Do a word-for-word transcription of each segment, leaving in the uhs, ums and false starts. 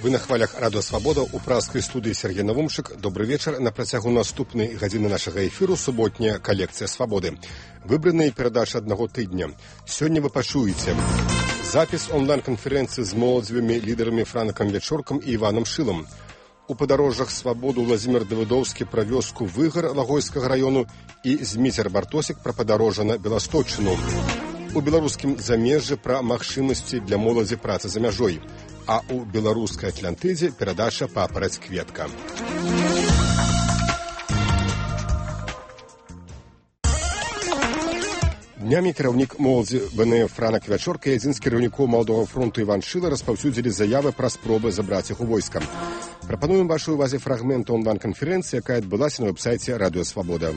Вы на хвалях Радыё Свабода ў пражскай студыі Сергей Навумчык. Добры вечар. На працягу наступнай гадзіны нашага эфіру суботняя калекцыя Свабоды. Выбраныя перадачы аднаго тыдня. Сёння вы пачуеце запіс онлайн-канферэнцыі з моладзевымі лідарамі Франакам Вячоркам і Іванам Шылам. У падарожжах Свабоду Владзімир Давыдоўскі пра вёску Выгар Лагойскага раёну і Зміцер Бартосік пра падарожжа на Беласточчыну. У беларускім замежжы пра магчымасці для моладзі працы за мяжой. А у беларускай Атлантыдзе перадача «Папараць кветка». Днямі кіраўнік моладзі БНФ Франак Вячорка і адзін з кіраўнікоў Маладога фронту Іван Шыла распаўсюдзілі заявы пра спробы забраць іх у войска. Прапануем вашай увазе фрагмент онлайн-канферэнцыі, якая адбылася на вэб-сайце Радыё Свабода.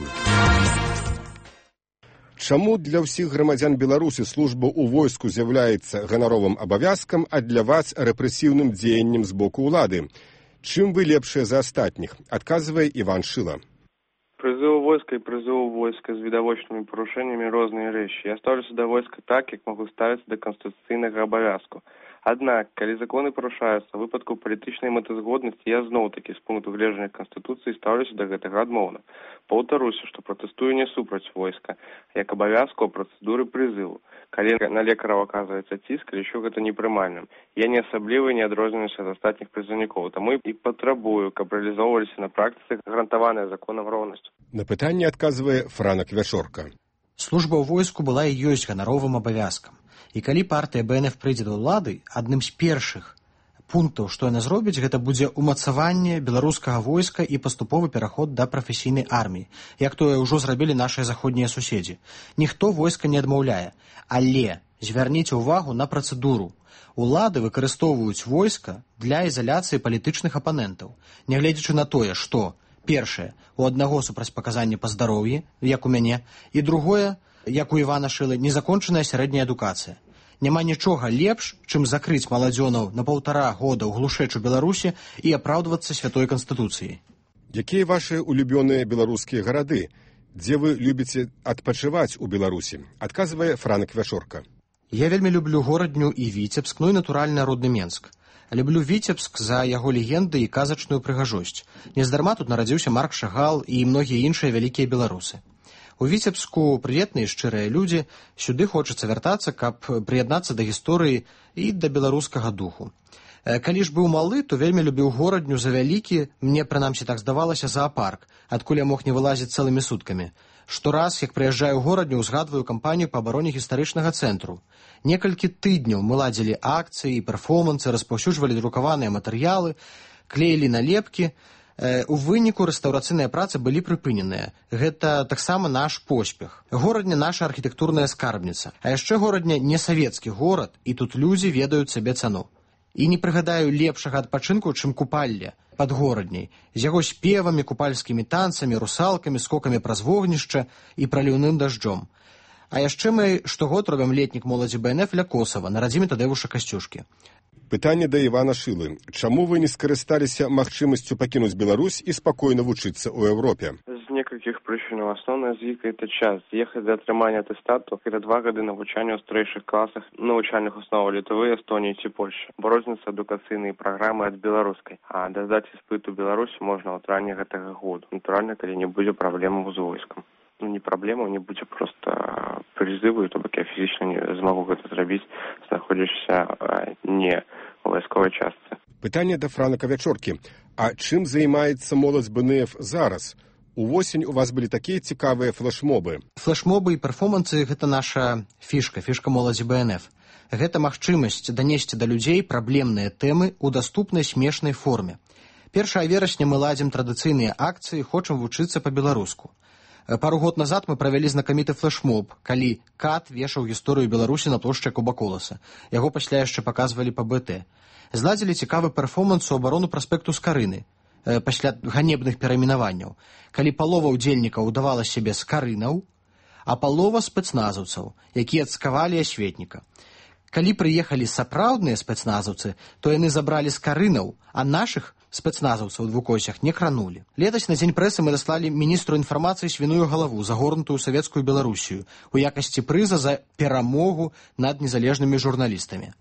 Чаму для ўсіх грамадзян Беларусі служба ў войску з'яўляецца ганаровым абавязкам, а для вас рэпрэсіўным дзеяннем з боку ўлады? Чым вы лепшыя за астатніх? Адказвае Іван Шыла. Призыв войска и призыв войска с видовочными порушениями разные вещи. Я ставлюся до войска так, как могу ставиться до конституційного обов'язку. Однак, коли закони порушаються в випадку політичної метазгодності, я знову-таки з пункту гледжання Конституції ставлюся до гэтага адмоўна. Паўтаруся, што протестую не супраць войска, як абавязку процедуры призыву. Калі на лекараў аказваецца ціск, лічу гэта непрымальным. Я не асабліва не адрозніваюся ад астатніх прызыўнікоў, таму і патрабую, каб рэалізоўваліся на практыцы гарантаваная законам роўнасць. На пытанне адказвае Франак Вячорка. Служба ў войску была і ёсць ганаровым абавязкам. І калі партыя БНФ прыйдзе да ўлады, адным з першых пунктаў, што яна зробіць, гэта будзе ўмацаванне беларускага войска і паступовы пераход да прафесійнай арміі, як тое ўжо зрабілі нашыя заходнія суседзі. Ніхто войска не адмаўляе, але звярніце ўвагу на працэдуру. Улады выкарыстоўваюць войска для ізаляцыі палітычных апанентаў, нягледзячы на тое, што першае, у аднаго супрацьпаказанне па здароўі, як у мяне, і другое, як у Івана Шылы, незакончаная сярэдняя адукацыя. Няма нічога лепш, чым закрыць маладзёнаў на паўтара года ў глушэчу Беларусі і апраўдвацца святой канстытуцыяй. Якія вашы улюбёныя беларускія гарады? Дзе вы любіце адпачываць у Беларусі? Адказвае Франак Вячорка. Я вельмі люблю горадню і Віцебск, ну і натуральна родны Менск. Люблю Віцебск за яго легенды і казачную прыгажосць. Нездарма тут нарадзіўся Марк Шагал і многія іншыя вялікія беларусы. У Віцебску прыветныя шчырыя людзі, сюды хочацца вяртацца, каб прыяднацца да гісторыі і да беларускага духу. Калі ж быў малы, то вельмі любіў горадню за вялікі, мне прынамсі так здавалася, зоапарк, адкуль я мог не вылазіць цэлымі суткамі. Штораз, як прыязджаю ў горадню, узгадваю кампанію па абароне гістарычнага цэнтру. Некалькі тыдняў мы ладзілі акцыі і перформансы, распаўсюджвалі друкаваныя матэрыялы, клеілі налепкі. У выніку рэстаўрацыйныя працы былі прыпыненыя. Гэта таксама наш поспех. Горадня наша архітэктурная скарбніца. А яшчэ горадня не савецкі горад, і тут людзі ведаюць сабе цану. І не прыгадаю лепшага адпачынку, чым купалле пад горадняй, з яго спевамі, купальскімі танцамі, русалкамі, скокамі праз вогнішча і праліўным дажджом. А яшчэ мы штогод робім летнік моладзі БНФ ля Косава, на радзіме Тадэвуша Касцюшкі. Пытанне да Івана Шылы. Чаму вы не скарысталіся магчымасцю пакінуць Беларусь і спакойна вучыцца ў Еўропе? З некалькіх прычынаў. Асноўная з іх – это час. З'ехаць да атрымання атэстату – это два гады навучання ў старэйшых класах навучальных основаў Літвы, Эстоніі ці Польшчы. Бо розніца адукацыйнай праграмы ад беларускай. А даздаць іспыт у Беларусі можна ў травні гэтага году. Натуральна, калі не будзе праблемаў з войскам. Ну, не праблема, не будзе проста прызыву, то бок я фізічна не змагу гэта зрабіць, знаходзішся не у вайсковай частцы. Пытанне да Франака Вячоркі. А чым займаецца моладзь БНФ зараз? Увосень у вас былі такія цікавыя флешмобы. Флешмобы і перформансы – гэта наша фішка, фішка моладзі БНФ. Гэта магчымасць данесці да людзей праблемныя тэмы ў даступнай смешнай форме. першага верасня мы ладзім традыцыйныя акцыі, хочам вучыцца па-беларуску. Пару год назад мы правялі знакаміты флешмоб, калі кат вешаў гісторыю Беларусі на плошчы Куба-Коласа. Яго пасля яшчэ паказвалі па БТ. Зладзілі цікавы перформанс у абарону праспекту Скарыны, пасля ганебных перайменаванняў, калі палова ўдзельнікаў удавала сябе скарынаў, а палова спецназаўцаў, якія адскавалі асветніка. Калі прыехалі сапраўдныя спецназаўцы, то яны забралі скарынаў, а нашых спецназаўцаў у двукосях не кранулі. Летась на дзень прэсы мы даслалі міністру інфармацыі свіную галаву, загорнутую савецкую Беларусію, у якасці прыза за перамогу над незалежнымі журналістамі.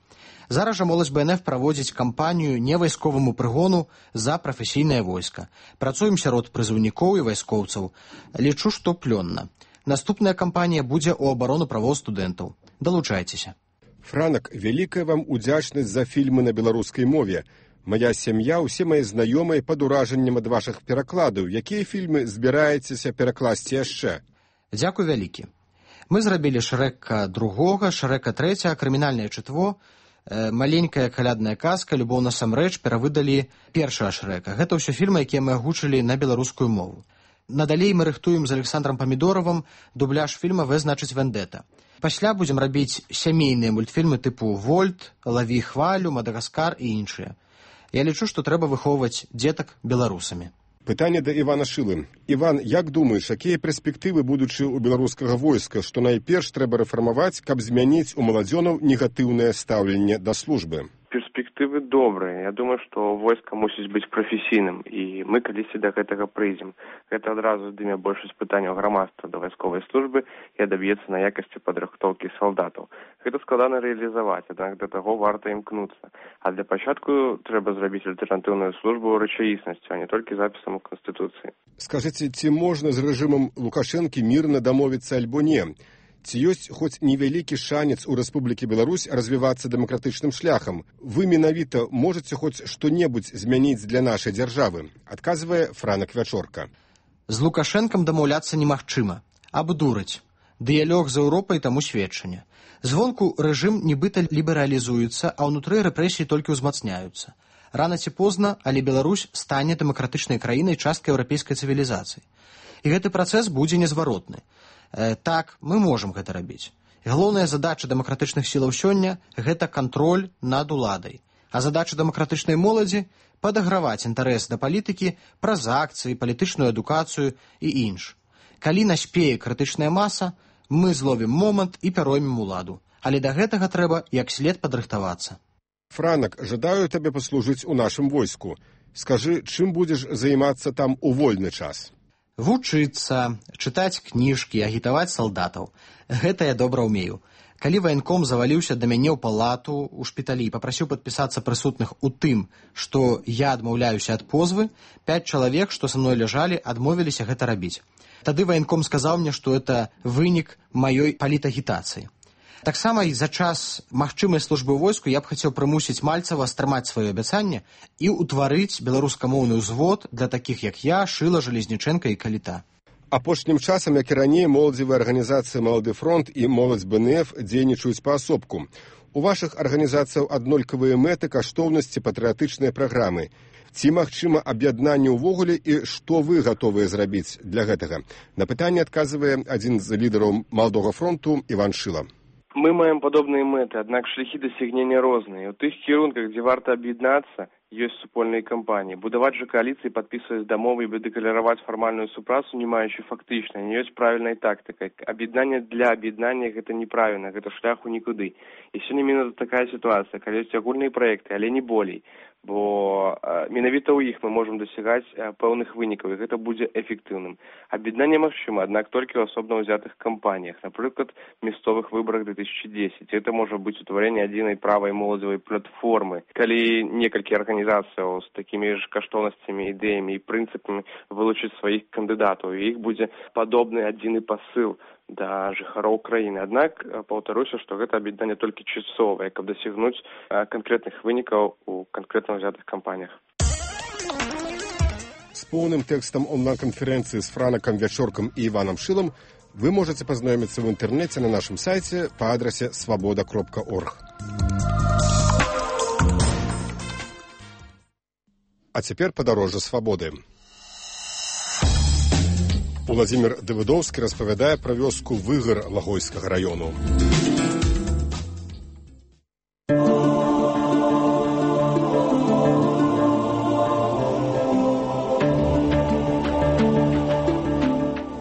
Зараз жа моладзь бэ эн эф праводзіць кампанію невайсковаму прыгону за прафесійнае войска. Працуем сярод прызыўнікоў і вайскоўцаў. Лічу, што плённа. Наступная кампанія будзе ў абарону правоў студэнтаў. Далучайцеся. Франак, вялікая вам удзячнасць за фільмы на беларускай мове. Мая сям'я, усе мае знаёмыя пад уражаннем ад вашых перакладаў. Якія фільмы збіраецеся перакласці яшчэ? Дзякуй вялікі. Мы зрабілі Шрэка другога, Шрэка трэцяга, крымінальнае чытво, э, маленькая калядная казка, любоў насамрэч перавыдалі першага Шрэка. Гэта ўсё фільмы, якія мы агучылі на беларускую мову. Надалей мы рыхтуем з Александром Памідоровым дубляж фільма «В значыць вендэта». Пасля будзем рабіць сямейныя мультфільмы тыпу «Вольт», «Лаві хвалю», «Мадагаскар» і іншыя. Я лічу, што трэба выхоўваць дзетак беларусамі. Пытанне да Івана Шылы. Іван, як думаеш, якія перспектывы будучы ў беларускага войска, што найперш трэба рэфармаваць, каб змяніць у маладзёнаў негатыўнае стаўленне да службы? Перспектывы добрыя. Я думаю, што войска мусіць быць прафесійным, і мы калісьці да гэтага прыйдзем. Гэта адразу здыме большасць пытанняў грамадства да вайсковай службы і адаб'ецца на якасці падрыхтоўкі салдатаў. Гэта складана рэалізаваць, аднак да таго варта імкнуцца. А для пачатку трэба зрабіць альтэрнатыўную службу ў рэчаіснасцю, а не толькі запісам у Канстытуцыі. Скажыце, ці можна з рэжымам Лукашэнкі мірна дамовіцца альбо не? Ці ёсць хоць невялікі шанец у Рэспублікі Беларусь развівацца дэмакратычным шляхам? Вы менавіта можаце хоць што-небудзь змяніць для нашай дзяржавы? Адказвае Франак Вячорка. З Лукашэнкам дамаўляцца немагчыма. Абдурыць. Дыялог з Еўропай таму сведчанне. Звонку рэжым нібыта лібералізуецца, а ўнутры рэпрэсіі толькі ўзмацняюцца. Рана ці позна, але Беларусь стане дэмакратычнай краінай часткай еўрапейскай цывілізацыі. І гэты працэс будзе незваротны. Э, так, мы можам гэта рабіць. Галоўная задача дэмакратычных сілаў сёння – гэта кантроль над уладай. А задача дэмакратычнай моладзі – падаграваць інтарэс да палітыкі праз акцыі, палітычную адукацыю і інш. Калі наспее крытычная маса, мы зловім момант і пяроймем уладу. Але да гэтага трэба як след падрыхтавацца. Франак, жадаю табе паслужыць у нашым войску. Скажы, чым будзеш займацца там у вольны час? Вучыцца, чытаць кніжкі, агітаваць салдатаў. Гэта я добра ўмею. Калі ваенком заваліўся да мяне ў палату ў шпіталі і папрасіў падпісацца прысутных у тым, што я адмаўляюся ад позвы, пяць чалавек, што са мной ляжалі, адмовіліся гэта рабіць. Тады ваенком сказаў мне, што это вынік маёй палітагітацыі. Таксама і за час магчымай службы ў войску я б хацеў прымусіць Мальцева стрымаць сваё абяцанне і ўтварыць беларускамоўны ўзвод для такіх, як я, Шыла, Жалезнічэнка і Каліта. Апошнім часам, як і раней, моладзевыя арганізацыі «Малады фронт» і «Моладзь бэ эн эф» дзейнічаюць паасобку. У вашых арганізацыяў аднолькавыя мэты, каштоўнасці, патрыятычныя праграмы. Ці магчыма аб'яднанне ўвогуле і што вы гатовыя зрабіць для гэтага? На пытанне адказвае адзін з лідараў «Маладога фронту» Іван Шыла. Мы маем падобныя мэты, аднак шляхі дасягнення розныя. У тых кірунках, дзе варта аб'яднацца, ёсць супольныя кампаніі. Будаваць жа кааліцыі, падпісваць дамовы і дэклараваць фармальную супрацу, не маючы фактычна, не ёсць правільнай тактыкай. Аб'яднанне для аб'яднання гэта неправільна, гэта шляху нікуды. І сёння менавіта такая сітуацыя, калі ёсць агульныя праекты, але не болей. Бо э, менавіта ў іх мы можам дасягаць э, пэўных вынікаў, і гэта будзе эфектыўным. Аб'яднанне магчыма, аднак толькі ў асобна ўзятых кампаніях, напрыклад, мясцовых выбарах две тысячи десять. Это можа быць утварэнне адзінай правай моладзевай платформы. Калі некалькі арганізацыяў з такімі ж каштоўнасцямі, ідэямі і прынцыпамі вылучыць сваіх кандыдатаў, і іх будзе падобны адзіны пасыл да жыхароў краіны. Аднак, паўтаруся, што гэта аб'яднанне толькі часовае, каб дасягнуць канкрэтных вынікаў у канкрэтна ўзятых кампаніях. З поўным тэкстам онлайн-канферэнцыі з Франакам Вячоркам і Іванам Шылам вы можаце пазнаёміцца ў інтэрнэце на нашым сайце па адрасе свабода кропка орг. А цяпер падарожжа свабоды. Уладзімір Давыдоўскі распавядае пра вёску Выгар Лагойскага раёну.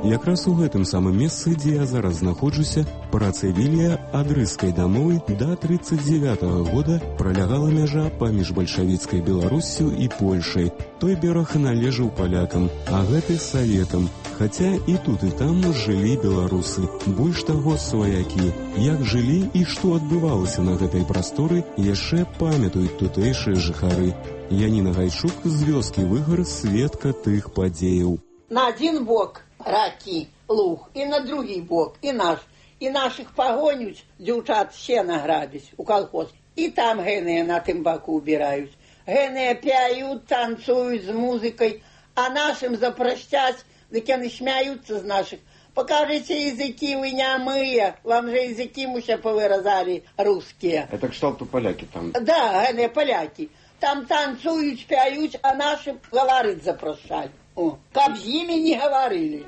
Якраз у гэтым самым месцы, дзе я зараз знаходжуся, працавілі ад рыскай дамовы да трыццаць дзевятага года пролягала мяжа паміж бальшавіцкай Беларуссю і Польшай. Той бераг належаў палякам, а гэты саветам. Хаця і тут, і там жылі беларусы. Больш таго, сваякі. Як жылі і што адбывалася на гэтай прасторы, яшчэ памятаюць тутэйшыя жыхары. Яніна Гайчук з вёскі Выгар, сведка тых падзеяў. На один бок ракі, луг, і на другі бок, і наш. І наших пагонюць, дзяўчат сена грабіць у колхоз. І там гэныя на тым баку убіраюць. Гэныя пяют, танцуюць з музыкай, а нашим запрашчаць, дык яны смяюцца з наших. Покажите языки, вы нямыя, вам же языки муся повыразали русские. Это кшталту поляки там? Да, гэныя поляки. Там танцуюць, пяюць, а нашим гаварыць запрашаць. О, каб з імі не гаварылі.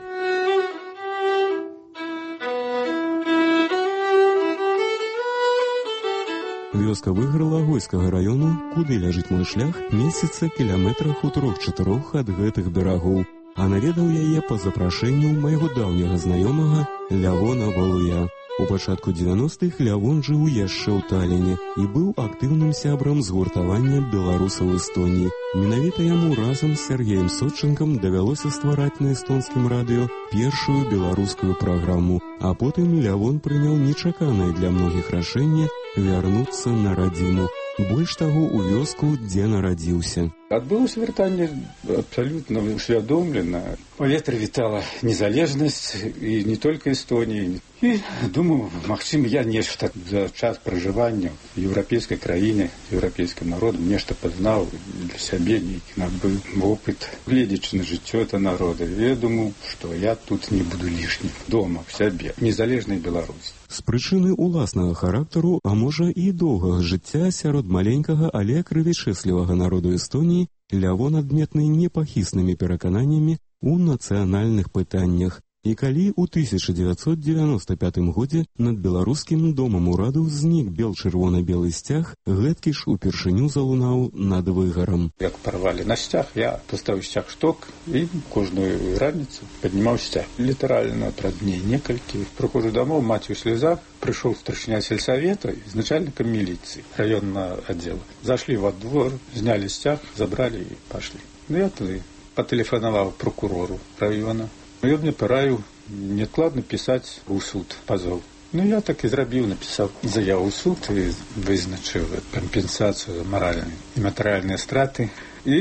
Вёска Выгар Лагойскага раёну, куды ляжыць мой шлях, месяца кіляметрах у трох-чатырох ад гэтых берагоў. А наведаў яе па запрашэнню майго даўняга знаёмага Лявона Валуя. У пачатку дзевяностых Лявон жыў яшчэ ў Таліне і быў актыўным сябрам згуртавання беларусаў Эстоніі. Менавіта яму разам з Сергеем Сотчынкам давялося ствараць на эстонскім радыё першую беларускую праграму, а потым Лявон прыняў нечаканае для многіх рашэнне вярнуцца на радзіму. Больш таго, у вёску, дзе нарадзіўся. Адбылося вяртанне абсалютна усвядомлена. Паветра вітала незалежнасць і не толькі Эстоніі. І думаю, магчыма, я нешта за час пражывання в еўрапейскай краіне, еўрапейскім народам нешта пазнаў для сябе, нейкі набыў вопыт, гледзячы на жыццё это народа. Я думаю, што я тут не буду лішнім дома, в сябе, незалежнай Беларусі. З прычыны ўласнага характару, а можа і доўгага жыцця сярод маленькага, але крывічэслівага народу Эстоніі, Лявон адметны непахіснымі перакананнямі ў нацыянальных пытаннях. І калі ў тысяча дзевяцьсот дзевяноста пятым годзе над беларускім домам ураду знік бел-чырвона-белы сцяг, гэткі ж упершыню залунаў над Выгарам. Як парвалі на сцяг, я паставіў сцяг шток і кожную раніцу паднімаў сцяг. Літаральна тры дні некалькі. Прыходжу дамоў, маці ў слезах, прыйшоў старшыня сельсавета з начальнікам міліцыі раённага аддзела. Зашлі во двор, знялі сцяг, забралі і пашлі. Ну я тады патэлефанаваў прокурору раёна. Ён мне параіў неадкладна пісаць у суд пазоў. Ну, я так і зрабіў, напісаў заяву ў суд і вызначыў кампенсацыю за маральныя і матэрыяльныя страты.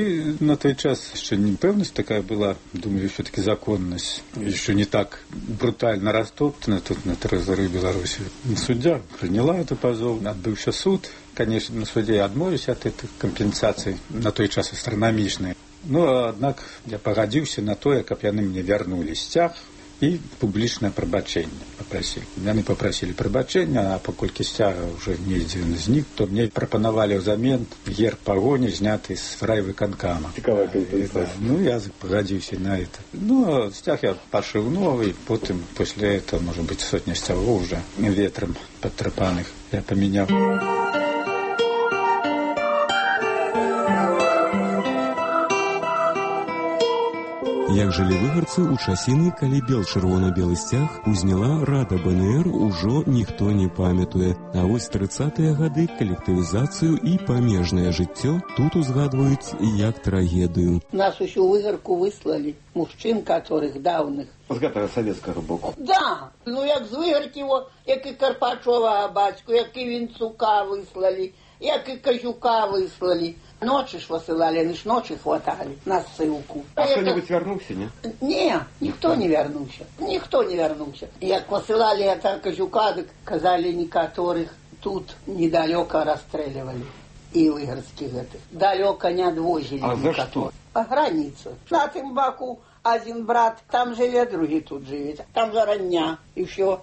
І на той час яшчэ непэўнасць такая была, думаю, все-таки законнасць, еще не так брутально растоптана тут на тэрыторыі Беларусі. Суддя прыняла эту пазоў, адбыўся суд. Конечно, на суде я адмовіўся ад гэтых кампенсацый, на той час астранамічныя. Ну, аднак я пагадзіўся на тое, каб яны мне вярнулі сцяг і публічнае прабачэнне папрасілі. Яны папрасілі прабачэння, а паколькі сцяга ўжо недзе знік, то мне прапанавалі ўзамен герб пагоні, зняты з райвыканкама. Цікавая кампенсацыя. Ну, я пагадзіўся на это. Ну, а сцяг я пашыў новый, потым пасля этого, можа быць, сотня сцягоў уже ветрам падтрапаных я памяняў. Як жылі выгарцы ў часіны, калі бел-чырвона-белы сцяг узняла Рада БНР, ужо ніхто не памятуе. А вось трыццатыя гады калектывізацыю і памежнае жыццё тут узгадваюць як трагедыю. Нас усю выгарку выслалі, мужчин, которых даўных. З гэтага савецкага боку. Да, ну як з выгаркі, як і Карпачова бацьку, як і Вінцука выслалі, як і Казюка выслалі. Ночи ж высылали, они ж ночи хватали на ссылку. А это... кто-нибудь вернулся, не? Не, никто не вернулся. Никто не вернулся. Як посылали это Казюка, казали, некоторых тут недалеко расстреливали. И выгорских этих. Далеко не отвозили. А за что? По границе. На тем боку один брат там живет, другой тут живет. Там зарання, и все.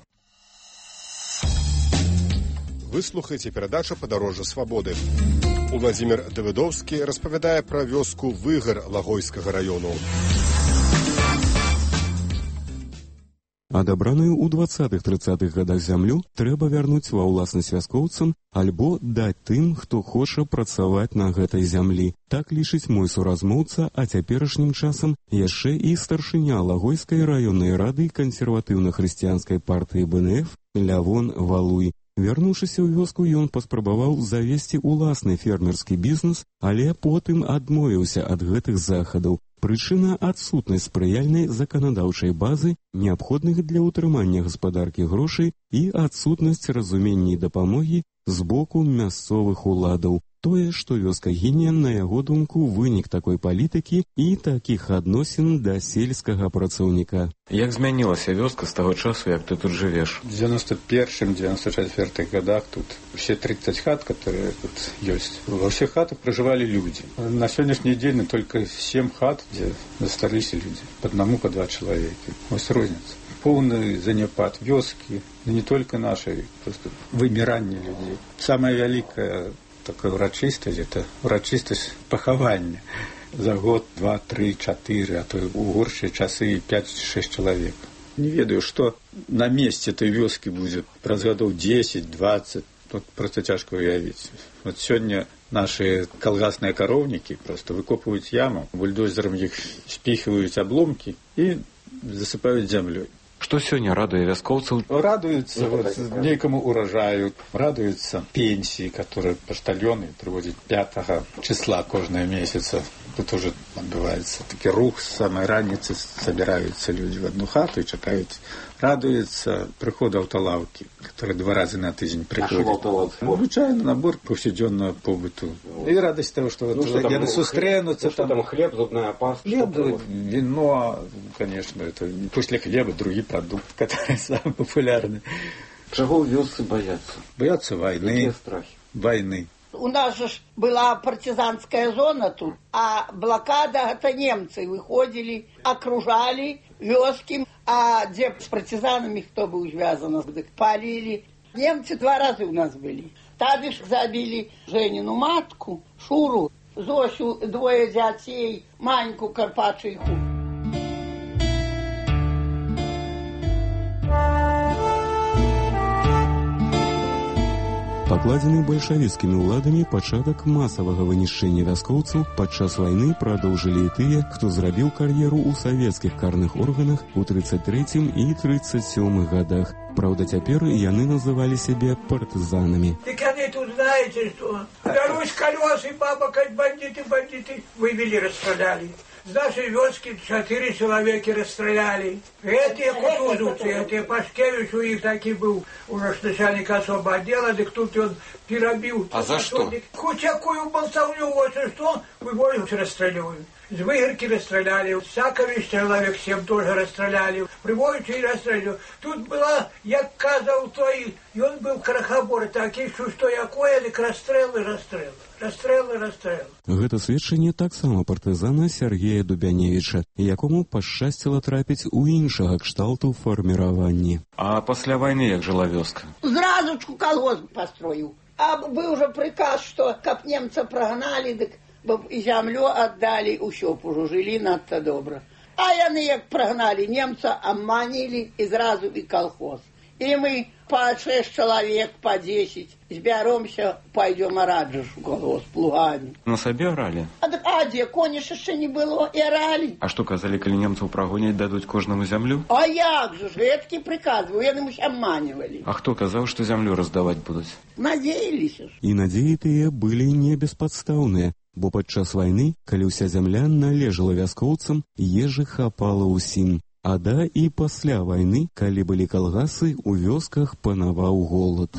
Вы слухаеце перадачу «Падарожжа свабоды». Уладзімір Давыдоўскі распавядае пра вёску Выгар Лагойскага раёну. Адабраную ў дваццатых-трыццатых гадах зямлю трэба вярнуць ва ўласнасць вяскоўцам альбо даць тым, хто хоча працаваць на гэтай зямлі. Так лічыць мой суразмоўца, а цяперашнім часам яшчэ і старшыня Лагойскай раённай рады кансерватыўна-хрысціянскай партыі бэ эн эф Лявон Валуй. Вярнуўшыся ў вёску, ён паспрабаваў завесці ўласны фермерскі бізнес, але потым адмовіўся ад гэтых захадаў. Прычына – адсутнасць спрыяльнай заканадаўчай базы, неабходных для ўтрымання гаспадаркі грошай і адсутнасць разумення і дапамогі з боку мясцовых уладаў. Тое, што вёска гіне, на яго думку, вынік такой палітыкі і такіх адносін да сельскага працаўніка. Як змянілася вёска з таго часу, як ты тут жывеш? В девяносто первом — девяносто четвёртых годах тут все тридцать хат, которые тут есть, во всех хатах проживали люди. На сегодняшний день только семь хат, где застались люди. По одному, по два человека. Вот разница. Полный занепад вёски, не только нашей, просто вымирание людей. Самая великая такая урочистость, это урочистость похования. За год, два, три, четыре, а то у горшие часы пять-шесть человек. Не ведаю, что на месте этой вёски будет праз годов десять-двадцать. Тут просто тяжко уявить. Вот сегодня наши колгасные коровники просто выкопывают яму, бульдозером их спихивают обломки и засыпают землей. Что сегодня радует вяскоўцаў? Радуются вот, некому урожаю, радуются пенсии, которые поштальоны приводят пятого числа каждого месяца. Тут уже отбывается таки рух, с самой раницы собираются люди в одну хату и чекают. Радуются приходу автолавки, которые два раза на тыдень приходят. Обычайно набор повседневного побыту. И радость того, что ну, вот что где-то сустренутся. Ну, что там хлеб, зубная паста? Хлеб, вино, конечно, это после хлеба другие продукты, которые самые популярные. Чего в вёсцы боятся? Боятся войны. Какие страхи? Войны. У нас же была партизанская зона тут, а блокада, это немцы выходили, окружали вёски, а где с партизанами кто был связан, палили. Немцы два раза у нас были. Табиш забили Женину матку, Шуру, Зосю, двое детей, Маньку Карпачиху. Пакладзены бальшавіцкімі ўладамі пачатак масавага вынішчэння вяскоўцаў падчас вайны прадоўжылі і тыя, хто зрабіў кар'еру ў савецкіх карных органах у тридцать третьем і тридцать сёмых годах. Праўда, цяпер яны называлі сябе партызанамі. Так яны тут знаете, что Беларусь колесы, баба, как бандиты, бандиты вывели, расстреляли. С нашей вёски четыре человека расстреляли. Эти кутузовцы, эти Пашкевич, у них таки был у нас начальник особого отдела, так тут он перебил. А за что? Хоть какую болтовню, вот что, выводят, расстреливают. С Выгорки расстреляли, Сакович человек семь тоже расстреляли, Приводича и расстреляли. Тут была, як казал той, и он был крахобор, такие, что якое, так расстрелы, расстрелы. Расстрелы, расстрелы. Гэта сведчанне таксама партызана Сергея Дубяневіча, якому пашчасціла трапіць у іншага кшталту фарміраванні. А пасля вайны як жыла вёска? Зразочку колхоз построил. А был уже приказ, что как немца прогнали, так и землю отдали, усё пожили надто добро. А яны як прогнали немца, обманили и сразу и колхоз. И мы по шесть человек, по десять сберемся, пойдем орать же в колхоз плугами. На сабе орали? А, а где кониш еще не было, и орали. А что казали, коли немцев прогонять дадут кожному землю? А як же, ветки приказывали, яны обманывали. А кто казал, что землю раздавать будут? Надеялись. И надеи тыя былі не беспадстаўныя, бо падчас вайны, калі ўся зямля належала вяскоўцам, ежы хапала ўсім. А да і пасля вайны, калі былі калгасы, у вёсках панаваў голад.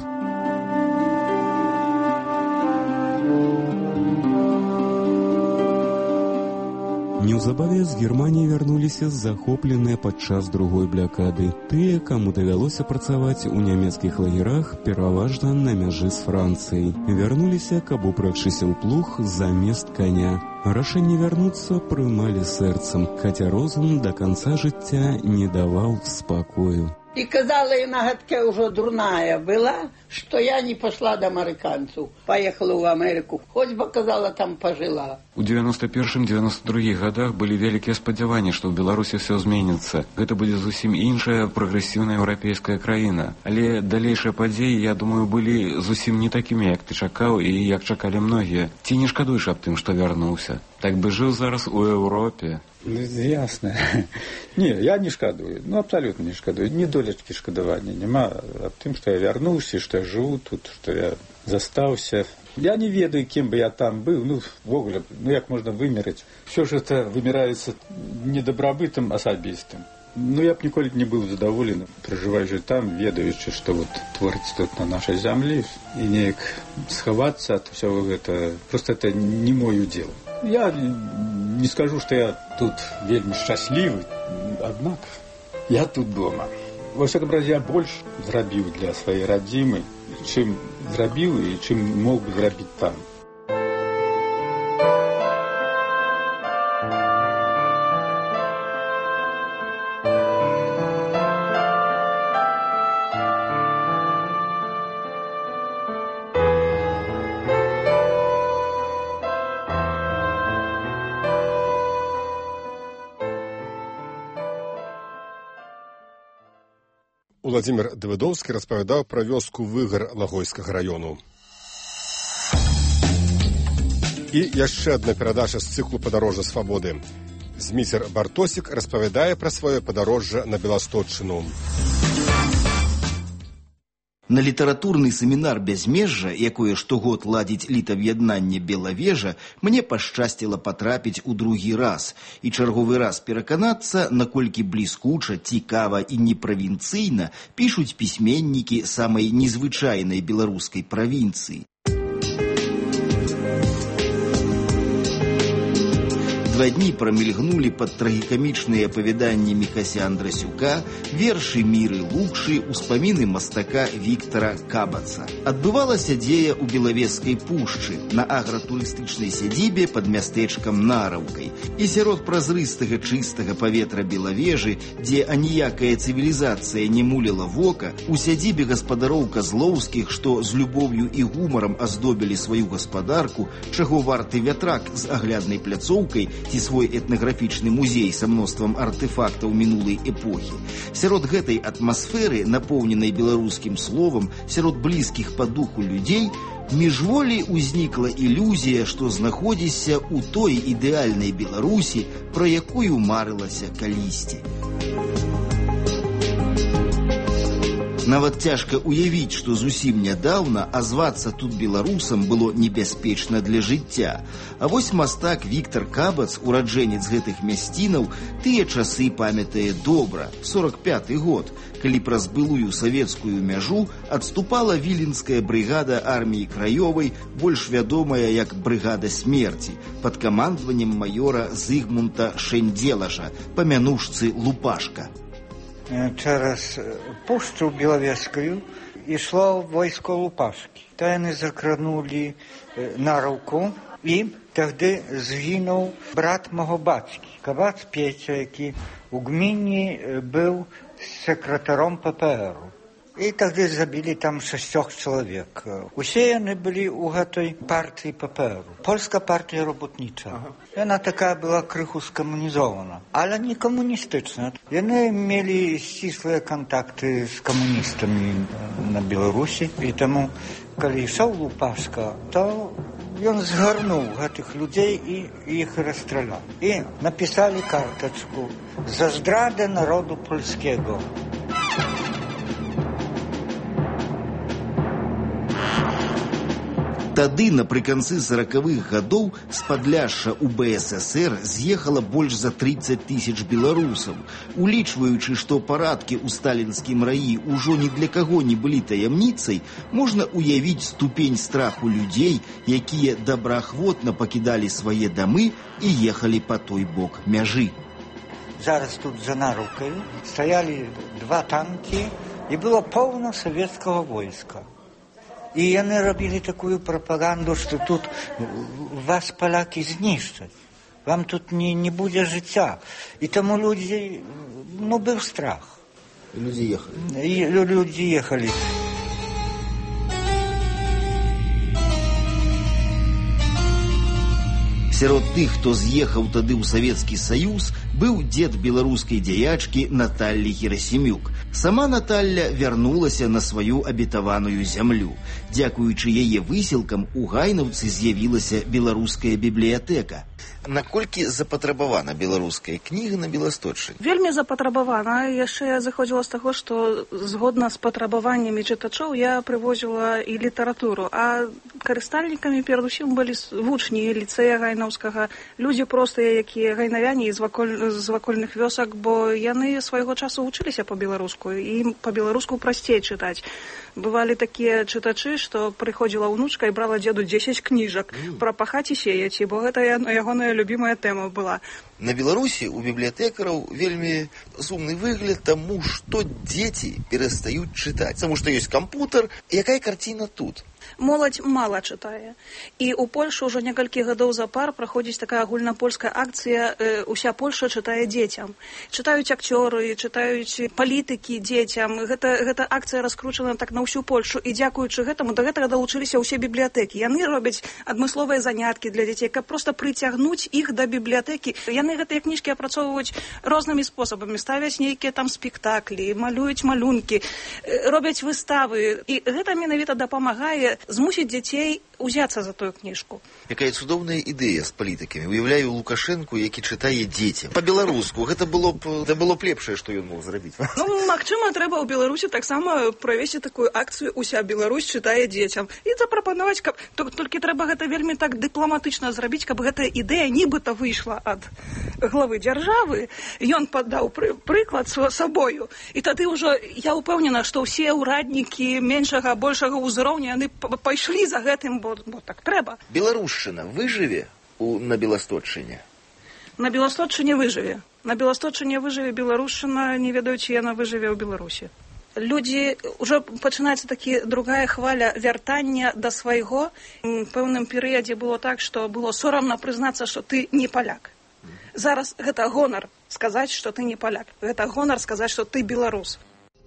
Неўзабаве з Германіі вярнуліся захопленыя падчас другой блякады. Тыя, каму давялося працаваць у нямецкіх лагерах, пераважна на мяжы з Францыяй. Вярнуліся, каб упрагчыся ў плуг замест коня. Рашэнне вярнуцца прымалі сэрцам, хаця розум да канца жыцця не даваў спакою. И казала, яна гэтакая ўжо дурная была, што я не пашла да амерыканцаў. Паехала ў Амерыку. Хоць бы, казала, там пажыла. У девяносто первом — девяносто втором годах былі вялікія спадзяванні, што ў Беларусі ўсё зменіцца. Гэта будзе зусім іншая прагрэсіўная еўрапейская краіна. Але далейшыя падзеі, я думаю, былі зусім не такімі, як ты чакаў і як чакалі многія. Ці не шкадуеш аб тым, што вярнуўся? Так бы жыў зараз у Еўропе. Ну, ясно. Не, я не шкадую. Ну, абсолютно не шкадую. Ні долечкі шкадавання няма аб тым, што я вярнуўся, што я жыву тут, што я застаўся. Я не ведаю, кім бы я там быў. Ну, ввогуле, ну як можна вымераць? Все ж это вымираецца недабрабытам асабістым. Ну, я б ніколі не быў задаволены, пражываючы там, ведаючы, што вот творыцца тут на нашай зямлі, і неяк схавацца ад усяго гэта, просто это не мой удзел. Я не скажу, што я тут вельмі шчаслівы, аднак я тут дома. Во всяком разе, я больш зрабіў для сваёй радзімы, чым зрабіў і чым мог бы зрабіць там. Владимир Давыдовскі распавядаў пра вёску Выгар Лагойскага раёну. І яшчэ адна перадача з цыклу «Падарожжа свабоды». Зміцер Бартосік распавядае пра сваё падарожжа на Беласточчыну. На літаратурны семінар «Бязмежжа», якое штогод ладзіць літаб'яднанне «Белавежа», мне пашчасціла патрапіць у другі раз і чарговы раз пераканацца, наколькі бліскуча, цікава і неправінцыйна пішуць пісьменнікі самай незвычайнай беларускай правінцыі. Два дні прамільгнулі пад трагікамічныя апавяданні Мікася Андрасюка, вершы Міры Лукшы, успаміны мастака Віктара Кабаца. Адбывалася дзея ў Белавежскай пушчы, на агратурыстычнай сядзібе пад мястэчкам Нараўкай. І сярод празрыстага чыстага паветра Белавежы, дзе аніякая цывілізацыя не муліла вока, у сядзібе гаспадароў Казлоўскіх, што з любоўю і гумарам аздобілі сваю гаспадарку, чаго варты вятрак з агляднай пляцоўкай ці свой этнаграфічны музей са мноствам артефактаў мінулай эпохі. Сярод гэтай атмасферы, напоўненай беларускім словам, сярод блізкіх па духу людзей, міжволі ўзнікла ілюзія, што знаходзішся ў той ідэальнай Беларусі, пра якую марылася калісьці. Нават цяжка ўявіць, што зусім нядаўна азвацца тут беларусам было небяспечна для жыцця. А вось мастак Віктар Кабац, ураджэнец гэтых мясцінаў, тыя часы памятае добра, сорок пяты год, калі праз былую савецкую мяжу адступала віленская брыгада арміі краёвай, больш вядомая як брыгада смерці, пад камандаваннем майора Зыгмунта Шэндзелаша, па мянушцы Лупашка. Через пушчу Белавежскую ішло войско Лупашки. Та яны закранули Нараўку, і тады згінуў брат мого бацькі, Кабац Петя, які у гміні быў секретаром Пэ Пэ Эру. І тады забілі там шасцёх чалавек. Усе яны былі ў гэтай партыі Пэ Пэ Эру. Польская партыя работнічая. Яна такая была крыху скамунізована, але не камуністычная. Яны мелі сціслыя кантакты з камуністамі на Беларусі, і таму, калі ішоў Лупашка, то ён згарнуў гэтых людзей і іх расстраляў. І напісалі картачку «За здраdę народу польskiego». Тады, напрыканцы саракавых гадоў, з Падляшша ў Бэ Эс Эс Эр з'ехала больш за трыццаць тысяч беларусаў. Улічваючы, што парадкі ў сталінскім раі ўжо ні для каго не былі таямніцай, можна ўявіць ступень страху людзей, якія добраахвотна пакідалі свае дамы і ехалі па той бок мяжы. Зараз тут за Нараўкай стаялі два танкі, і было поўна савецкага войска. І яны рабілі такую прапаганду, што тут вас палякі знішчаць, вам тут не, не будзе жыцця. І таму людзі, ну, быў страх. Люди ехали? И люди ехали. Сярод тых, хто з'ехаў тады ў Савецкі Саюз, быў дзед беларускай дзяячкі Наталлі Герасімюк. Сама Наталля вярнулася на сваю абетаваную зямлю. Дзякуючы яе высілкам у Гайнаўцы з'явілася беларуская бібліятэка. Наколькі запатрабавана беларуская кніга на Беласточчыне? Вельмі запатрабавана. Яшчэ я заходзіла з таго, што згодна з патрабаваннямі чытачоў я прывозіла і літаратуру, а карыстальнікамі перадусім былі вучні ліцэя гайнаўскага, людзі простыя, якія гайнавяне з ваколь... з вакольных вёсак, бо яны свайго часу вучыліся па-беларуску, і ім па-беларуску прасцей чытаць. Бывалі такія чытачы, што прыходзіла ўнучка і брала дзеду дзесяць кніжак mm. пра пахаць і сеяць, бо гэта ягоная любімая тэма была. На Беларусі у бібліятэкараў вельмі сумны выгляд таму, што дзеці перастаюць чытаць. Таму што ёсць кампутар. Якая карціна тут? Моладзь мала чытае. І ў Польшы ўжо некалькі гадоў запар праходзіць такая агульнапольская акцыя э, «Уся Польша чытае дзецям». Чытаюць акцёры, чытаюць палітыкі дзецям. Гэта, гэта акцыя раскручана так на ўсю Польшу. І дзякуючы гэтаму да гэтага далучыліся ўсе бібліятэкі. Яны робяць адмысловыя заняткі для дзяцей, каб проста прыцягнуць іх да бібліятэкі. Яны гэтыя кніжкі апрацоўваюць рознымі спосабамі. Ставяць нейкія там спектаклі, малююць малюнкі, робяць выставы. І гэта менавіта дапамагае змусіць дзяцей узяцца за тую кніжку. Якая цудоўная ідэя з палітыкамі. Уяўляю Лукашэнку, які чытае дзецям. Па-беларуску. Гэта было б, гэта было б лепшае, што ён мог зрабіць. Ну, магчыма, трэба ў Беларусі таксама правесці такую акцыю «Уся Беларусь чытае дзецям». І запрапанаваць, каб... Толькі трэба гэта вельмі так дыпламатычна зрабіць, каб гэтая ідэя нібыта выйшла ад главы дзяржавы. Ён падаў пры... прыклад сабою. І тады ўжо я ўпэўнена, што ўсе ўраднікі меншага, большага ўзроўня, яны пайшлі за гэтым, бо, бо так трэба. Беларушчына выжыве у, на Беласточчыне? На Беласточчыне выжыве. На Беласточчыне выжыве беларушчына, не ведаючы, яна выжыве ў Беларусі. Людзі, ўжо пачынаецца такі другая хваля вяртання да свайго. У пэўным перыядзе было так, што было сорамна прызнацца, што ты не паляк. Зараз гэта гонар сказаць, што ты не паляк. Гэта гонар сказаць, што ты беларус.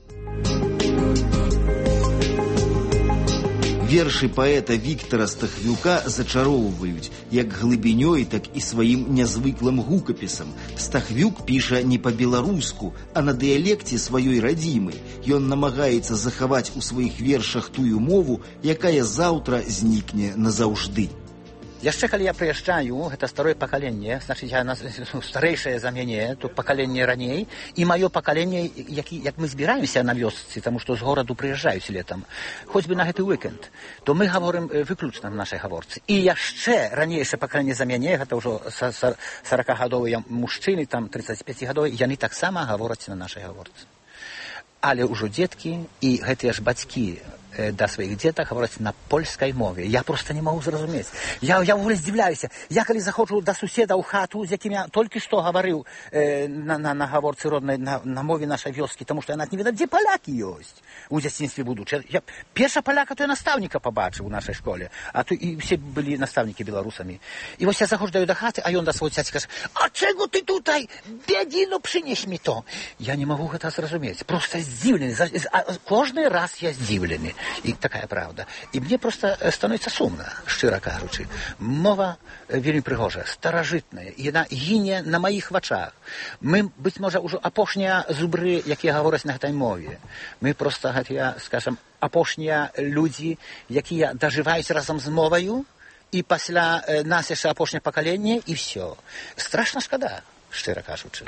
Вершы паэта Віктара Стахвюка зачароўваюць як глыбінёй, так і сваім нязвыклым гукапісам. Стахвюк піша не па-беларуску, а на дыялекце сваёй радзімы. Ён намагаецца захаваць у сваіх вершах тую мову, якая заўтра знікне назаўжды. Яшчэ калі я прыязджаю, гэта старое пакаленне, значыць, я старэйшае за мяне, то пакаленне раней, і маё пакаленне, які, як мы збіраемся на вёсцы, таму што з гораду прыязджаюць летам, хоць бы на гэты уикенд, то мы гаворым выключна на нашай гаворцы. І яшчэ ранейшае пакаленне за мяне, гэта ўжо саракагадовыя мужчыны, там трыццаціпяцігадовыя, яны таксама гавораць на нашай гаворцы. Але ўжо дзеткі і гэтыя ж бацькі да сваіх дзетак гавораць на польскай мове. Я проста не магу зразумець. Я, я ўвогуле здзіўляюся. Я калі заходжу да суседа ў хату, з якім я толькі што гаварыў э, на, на, на гаворцы роднай, на, на мове нашай вёскі, таму што я нават не ведаю, дзе палякі ёсць у дзяцінстве будучы. Я перша паляка, то я настаўніка пабачыў у нашай школе, а то і ўсе былі настаўнікі беларусамі. І вось я заходжу да хаты, а ён да свой цяці кажа: «А чаго ты тутай? Бяді, ну прынесь ми то». Я не магу гэта зразумець. Проста здзіўлены. Кожны раз я здзіўлены. І такая правда. І мне проста становіцца сумна, шчыра кажучы. Мова вельмі прыгожая, старажытная. Яна гіне на маіх вачах. Мы, быць можа, ўжо апошнія зубры, якія гавораць на гэтай мове. Мы проста, гэтыя, скажам, апошнія людзі, якія дажываюць разам з моваю, і пасля нас яшчэ апошняе пакаленне, і ўсё. Страшна шкада, шчыра кажучы.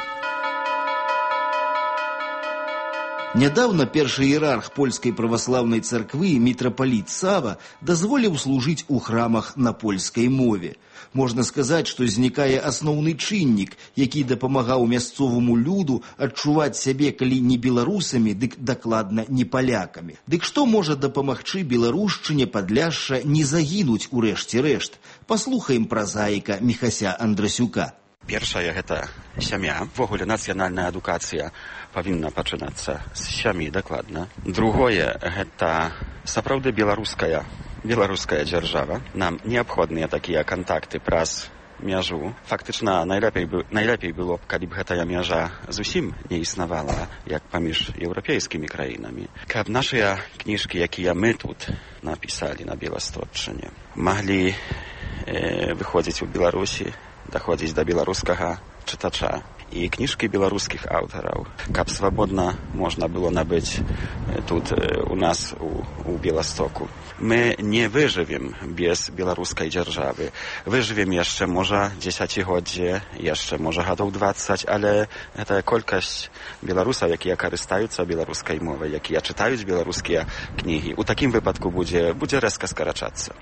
Нядаўна першы іерарх польскай праваслаўнай царквы мітрапаліт Сава дазволіў служыць у храмах на польскай мове. Можна сказаць, што знікае асноўны чыннік, які дапамагаў мясцоваму люду адчуваць сябе калі не беларусамі, дык дакладна не палякамі. Дык што можа дапамагчы беларушчыне Падляшша не загінуць у рэшце рэшт? Паслухаем празаіка Міхася Андрасюка. Першая гэта сям'я. Ввогуле нацыянальная адукацыя павінна пачынацца з сям'і, дакладна. Другое гэта сапраўды беларуская беларуская дзяржава. Нам неабходныя такія кантакты праз мяжу. Фактычна найлепей бы найлепей было б, калі б гэтая мяжа зусім не існавала, як паміж еўрапейскімі краінамі. Каб нашыя кніжкі, якія мы тут напісалі на Беласточчыне, маглі э, выходзіць у Беларусі, даходзіць да беларускага чытача. І кніжкі беларускіх аўтараў, каб свабодна можна было набыць тут у нас у, у Беластоку. Мы не выжывем без беларускай дзяржавы. Выжывем яшчэ, можа, дзесяцігоддзе, яшчэ, можа, гадоў дваццаць, але гэта колькасць беларусаў, якія карыстаюцца беларускай мовай, якія чытаюць беларускія кнігі. У такім выпадку будзе, будзе рэзка скарачацца.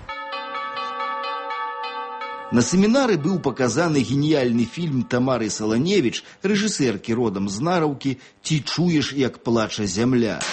На семінары быў паказаны геніяльны фільм Тамары Саланевіч, рэжысэркі родам з Нараўкі «Ці чуеш, як плача зямля».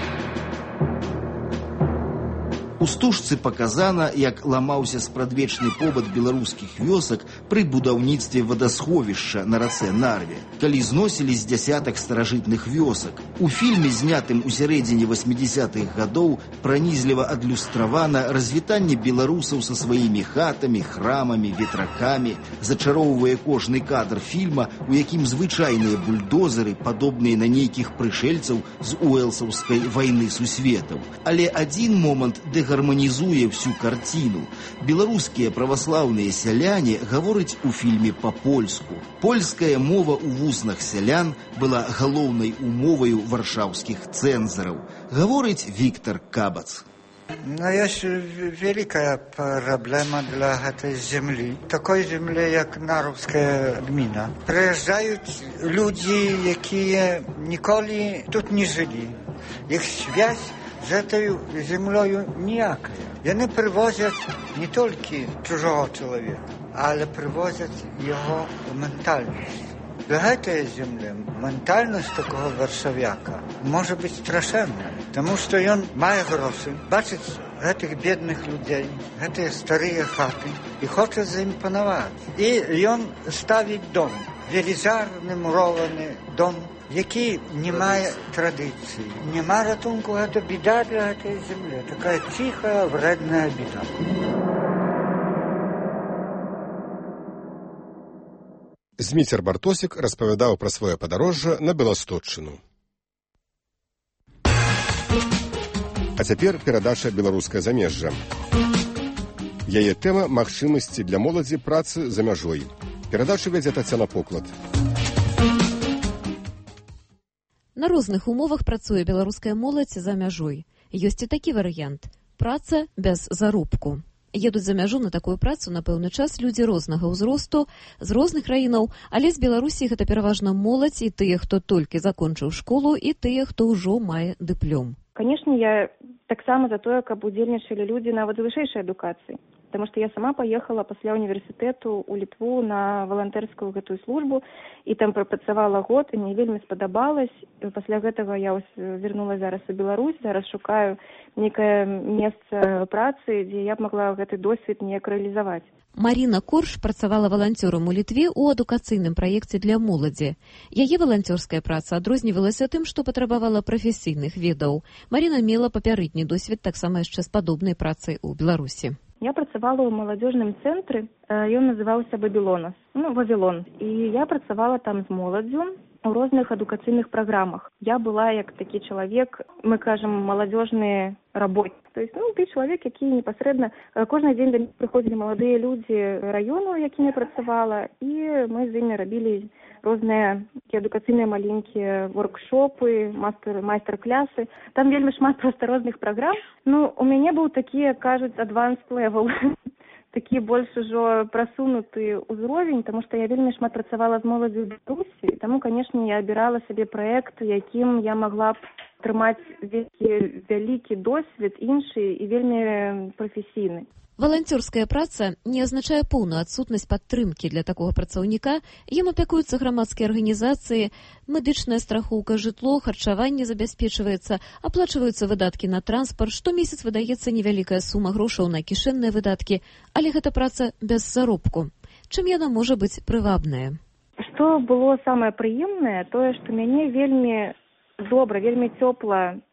У стужцы паказана, як ламаўся спрадвечны побыт беларускіх вёсак пры будаўніцтве вадасховішча на рацэ Нарве, калі зносілі з дзясятак старажытных вёсак. У фільме, знятым у сярэдзіне васьмідзесятых гадоў, пранізліва адлюстравана развітанне беларусаў са сваімі хатамі, храмамі, ветракамі. Зачароўвае кожны кадр фільма, у якім звычайныя бульдозеры, падобныя на нейкіх прышэльцаў з уэлсаўскай вайны сусветаў. Але адзін момант гарманізуе всю карціну. Беларускія праваслаўныя сяляне гавораць у фільме па-польску. Польская мова ў вуснах сялян была галоўнай умоваю варшаўскіх цэнзараў. Гаворыць Віктор Кабац. No jest wielka problema dla tej ziemi. Takiej ziemi jak Narowska gmina. Przyjeżdżają ludzie, którzy nigdy tu nie żyli. Ich świat z tą ziemią nijaka. Oni przywożą nie tylko cudzego człowieka, ale przywożą jego mentalność. Dla tej ziemi mentalność takiego warszawiaka może być straszna, потому что on ma groszy, baczyć tych biednych ludzi, te stare chaty i chce zaimponować. I on stawi dom, wielizarny, murowany dom, jaki nie ma tradycji, nie ma ratunku, to bieda dla tej ziemi, taka cicha, wredna bieda. Зміцер Бартосік распавядаў пра сваё падарожжа на Беласточчыну. А цяпер перадача «Беларускае замежжа». Яе тэма «Магчымасці для моладзі працы за мяжой». Перадачу вядзе Тацяна Поклад. На розных умовах працуе беларуская моладзь за мяжой. Ёсць і такі варыянт – праца без заробку. Едуць за мяжу на такую працу на пэўны час людзі рознага ўзросту, з розных краінаў, але з Беларусі гэта пераважна моладзь і тыя, хто толькі закончыў школу, і тыя, хто ўжо мае дыплом. Конечно, я таксама за тое, каб удзельнічалі людзі нават з вышэйшай адукацыі. Потому что я сама поехала пасля універсітэту ў Літву на валантэрскую гэтую службу і там прапрацавала год, і мне вельмі спадабалась. І пасля гэтага я ось вярнулась зараз у Беларусь, зараз шукаю некае месца працы, дзе я б магла гэты досвед неяк рэалізаваць. Марина Корж працавала валанцёрам у Літве ў адукацыйным праекце для моладзі. Яе валанцёрская праца адрознівалася тым, што патрабавала прафесійных ведаў. Марина мела папярэдні досвед таксама яшчэ з падобнай працай у Беларусі. Я працавала ў маладзёжным цэнтры, ён называўся «Бабілонас», ну, «Вавілон». І я працавала там з моладзю у розных адукацыйных праграмах. Я была як такі чалавек, мы кажам, маладзёжны работнік. То есть, ну, ты чалавек, які непасрэдна кожны дзень да мяне прыходзілі маладыя людзі раёну, якімі працавала, і мы з імі рабілі розныя адукацыйныя маленькія воркшопы, майстар-клясы. Там вельмі шмат проста розных праграм. Ну, у мяне быў такі, кажуць, advanced level, такі больш ужо прасунуты ўзровень, таму што я вельмі шмат працавала з моладзю ў Беларусі, таму, канешне, я абірала сабе праект, якім я магла б атрымаць велькі вялікі досвед, іншы і вельмі прафесійны. Валанцёрская праца не азначае поўную адсутнасць падтрымкі для такога працаўніка. Ім апякуюцца грамадскія арганізацыі, медычная страхоўка, жытло, харчаванне забяспечваецца, аплачваюцца выдаткі на транспарт, штомесяц выдаецца невялікая сума грошаў на кішэнныя выдаткі, але гэта праца без заробку. Чым яна можа быць прывабная? Што было самае прыемнае, тое, што мяне вельмі добра, вельмі цёпла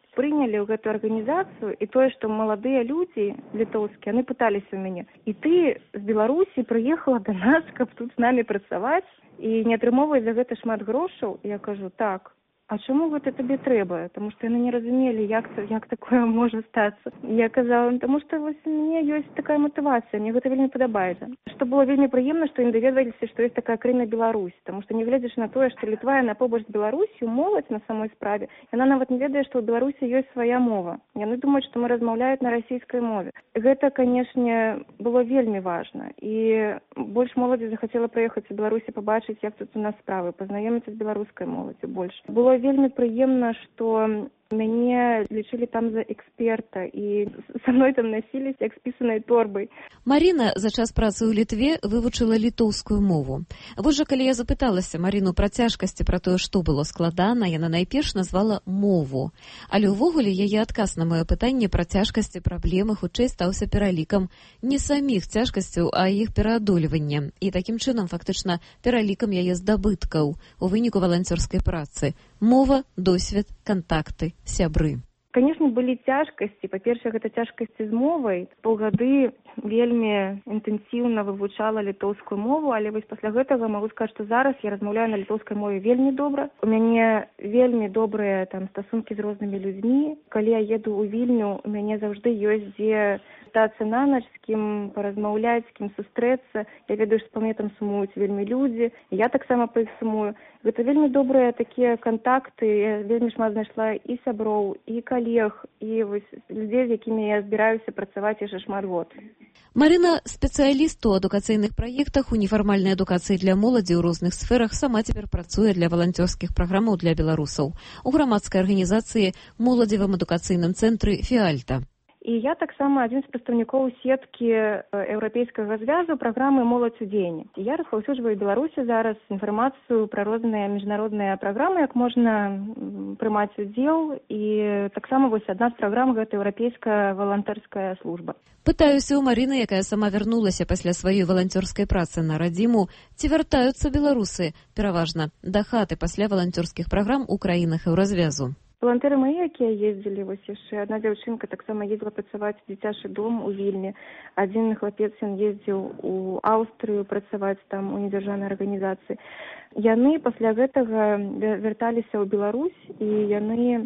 прынялі ў гэтую арганізацыю, і тое, што маладыя людзі літоўскія, яны пыталіся ў мяне: і ты з Беларусі прыехала да нас, каб тут з намі працаваць і не атрымоўваць за гэта шмат грошаў? Я кажу: так. А чаму гэта табе трэба? Таму што яны не разумелі, як, як такое можа стацца. Я казала: таму што вось у мяне ёсць такая матывацыя, мне гэта вельмі падабаецца. Што было вельмі прыемна, што ім даведаліся, што ёсць такая краіна Беларусь, таму што, не гледзячы на тое, што Літва, яна побач з Беларусью, моладзь на самой справе, яна нават не ведае, што ў Беларусі ёсць свая мова. Яны думаюць, што мы размаўляюць на расійскай мове. Гэта, канешне, было вельмі важна. І больш моладзі захацела прыехаць у Беларусі, пабачыць, як тут у нас справы, пазнаёміцца з беларускай моладзю больш. Было вельмі прыемна, што мяне лічылі там за эксперта, і са мной там насіліся як з пісанай торбай. Марина за час працы ў Літве вывучыла літоўскую мову. Вось жа, калі я запыталася Марину пра цяжкасці, пра тое, што было складана, яна найперш назвала мову. Але ўвогуле яе адказ на маё пытанне пра цяжкасці, праблемы хутчэй стаўся пералікам не саміх цяжкасцяў, а іх пераадольвання. І такім чынам фактычна пералікам яе здабыткаў у выніку валанцёрскай працы. Мова, досвед, кантакты, сябры. Канешне, былі цяжкасці. Па-першае, гэта цяжкасці з мовай. Паўгады вельмі інтэнсіўна вывучала літоўскую мову, але вось пасля гэтага магу сказаць, што зараз я размаўляю на літоўскай мове вельмі добра. У мяне вельмі добрыя там стасункі з рознымі людзьмі. Калі я еду ў Вільню, у мяне заўжды ёсць дзе стацца на ноч, з кім паразмаўляць, з кім сустрэцца. Я ведаю, што па мне там сумуюць вельмі людзі. Я таксама па іх сумую. Гэта вельмі добрыя такія кантакты. Я вельмі шмат знайшла і сяброў, і калег, і вось людзей, з якімі я збіраюся працаваць яшчэ шмат год. Марина – спецыяліст у адукацыйных праектах, у нефармальнай адукацыі для моладзі ў розных сферах, сама цяпер працуе для валанцёрскіх праграмаў для беларусаў у грамадскай арганізацыі моладзевым адукацыйным цэнтры «Фіальта». І я таксама адзін з прадстаўнікоў сеткі еўрапейскага звязу праграмы «Моладзь у дзеянні». Я распаўсюджваю ў Беларусі зараз інфармацыю пра розныя міжнародныя праграмы, як можна прымаць удзел. І таксама вось адна з праграм – гэта еўрапейская валантарская служба. Пытаюся ў Марыны, якая сама вярнулася пасля сваёй валанцёрскай працы на радзіму, ці вяртаюцца беларусы, пераважна, да хаты пасля валанцёрскіх праграм у краінах еўразвязу. Валантэры мае, якія ездзілі, вось яшчэ адна дзяўчынка таксама ездзіла працаваць у дзіцячы дом у Вільні. Адзін хлапец, ён ездзіў у Аўстрыю працаваць там у недзяржаўнай арганізацыі. Яны пасля гэтага вярталіся ў Беларусь, і яны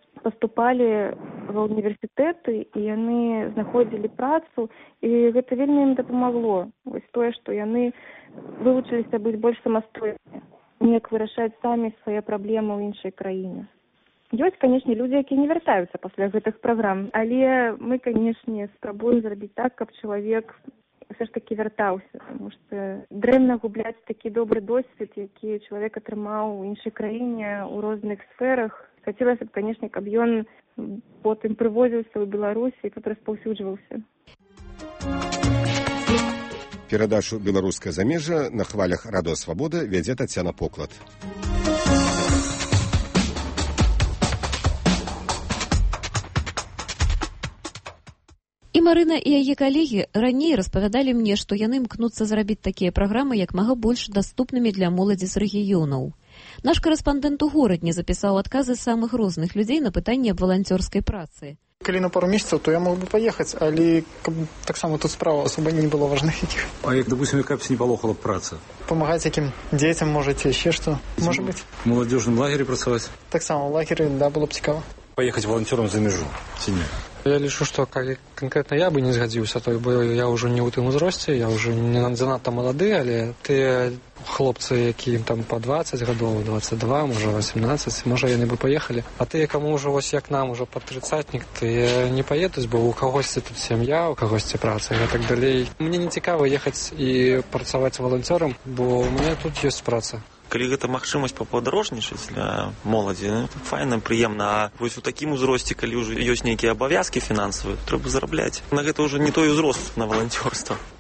паступалі ва ўніверсітэты, і яны знаходзілі працу, і гэта вельмі ім дапамагло. Вось тое, што яны вывучыліся быць больш самастойнымі, неяк вырашаць самі свае праблемы ў іншай краіне. Ёсць, канешне, людзі, якія не вяртаюцца пасля гэтых праграм, але мы, канешне, спрабуем зрабіць так, каб чалавек все ж такі вяртаўся, таму што дрэнна губляць такі добры досвед, які чалавек атрымаў у іншай краіне, у розных сферах. Хацелася б, канешне, каб ён потым прывозіўся ў Беларусь і тут распаўсюджваўся. Перадачу «Беларускае замежжа» на хвалях радыё «Свабода» вядзе Тацяна Поклад. І Марына і яе калегі раней распавядалі мне, што яны імкнуцца зрабіць такія праграмы як мага больш даступнымі для моладзі з рэгіёнаў. Наш карэспандэнт у горадні запісаў адказы самых розных людзей на пытанні аб валанцёрскай працы. Калі на пару месяцаў, то я мог бы паехаць, але таксама тут справа асоба не было важных якіх. А як, допустим, яка б не палохала праца? Памагаць якім дзецям, можаце, яшчэ што, можа быць. В маладзёжным лагеры працаваць? Таксама ў лагеры, да, было б цікава. Паехаць валанцёрам за мяжу, ці не? Я лічу, што калі канкрэтна я бы не згадзіўся, то бо я ўжо не ў тым узросце, я ўжо не занадта малады, але тыя хлопцы, якім там па дваццаць гадоў, дваццаць два, можа васемнаццаць, можа яны бы паехалі. А тыя, каму ўжо вось як нам ужо пад трыццатнік, тыя не паедуць, бо ў кагосьці тут сям'я, у кагосьці праца і так далей. Мне не цікава ехаць і працаваць валанцёрам, бо ў мяне тут ёсць праца. Калі гэта магчымасць пападарожнічаць для моладзі, ну, файна, прыемна. А вось у такім узросце, калі ўжо ёсць нейкія абавязкі фінансавыя, трэба зарабляць. На гэта ўжо не той узрост на валанцёрства.